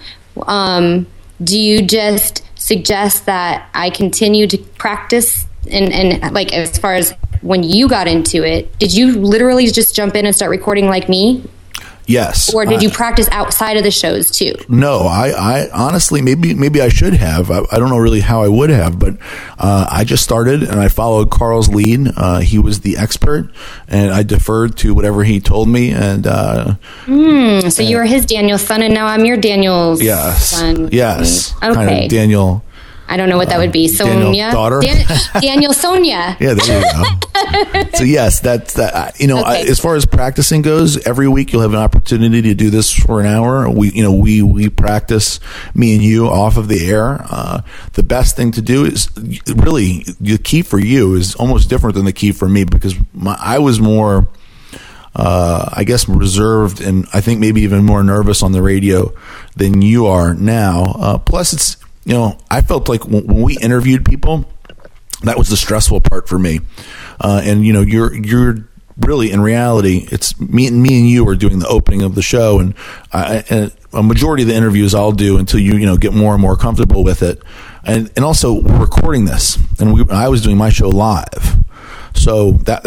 Do you just suggest that I continue to practice? And like, as far as when you got into it, did you literally just jump in and start recording like me? Yes. Or did you practice outside of the shows too? No, I honestly, maybe I should have. I don't know really how I would have, but I just started and I followed Carl's lead. He was the expert, and I deferred to whatever he told me. And so you were his Daniel's son, and now I'm your Daniel's son. Yes. Okay. Kind of Daniel. I don't know what that would be. Sonia? Daughter? Daniel Sonia. Yeah, there you go. So yes, that's that. Okay. As far as practicing goes, every week you'll have an opportunity to do this for an hour. We practice, me and you, off of the air. The best thing to do is really, the key for you is almost different than the key for me, because I was more, I guess, reserved, and I think maybe even more nervous on the radio than you are now. Plus, it's, I felt like when we interviewed people, that was the stressful part for me. And you're really, in reality, it's me and you are doing the opening of the show, and a majority of the interviews I'll do until you get more and more comfortable with it. And also, we're recording this, and I was doing my show live, so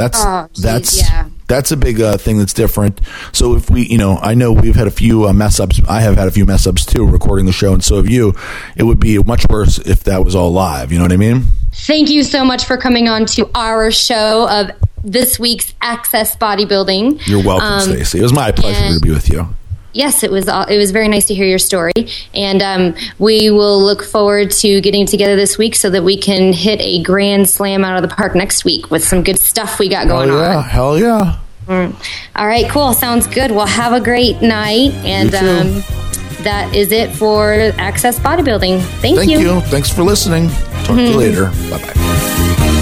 that's a big thing that's different. So if I know we've had a few mess ups. I have had a few mess ups too recording the show, and so have you. It would be much worse if that was all live. You know what I mean? Thank you so much for coming on to our show of this week's Access Bodybuilding. You're welcome, Stacey. It was my pleasure to be with you. Yes, it was very nice to hear your story, and we will look forward to getting together this week so that we can hit a grand slam out of the park next week with some good stuff we got going on. Hell yeah. All right, cool. Sounds good. Well, have a great night, and that is it for Access Bodybuilding. Thank you. Thanks for listening. Talk to you later. Bye-bye.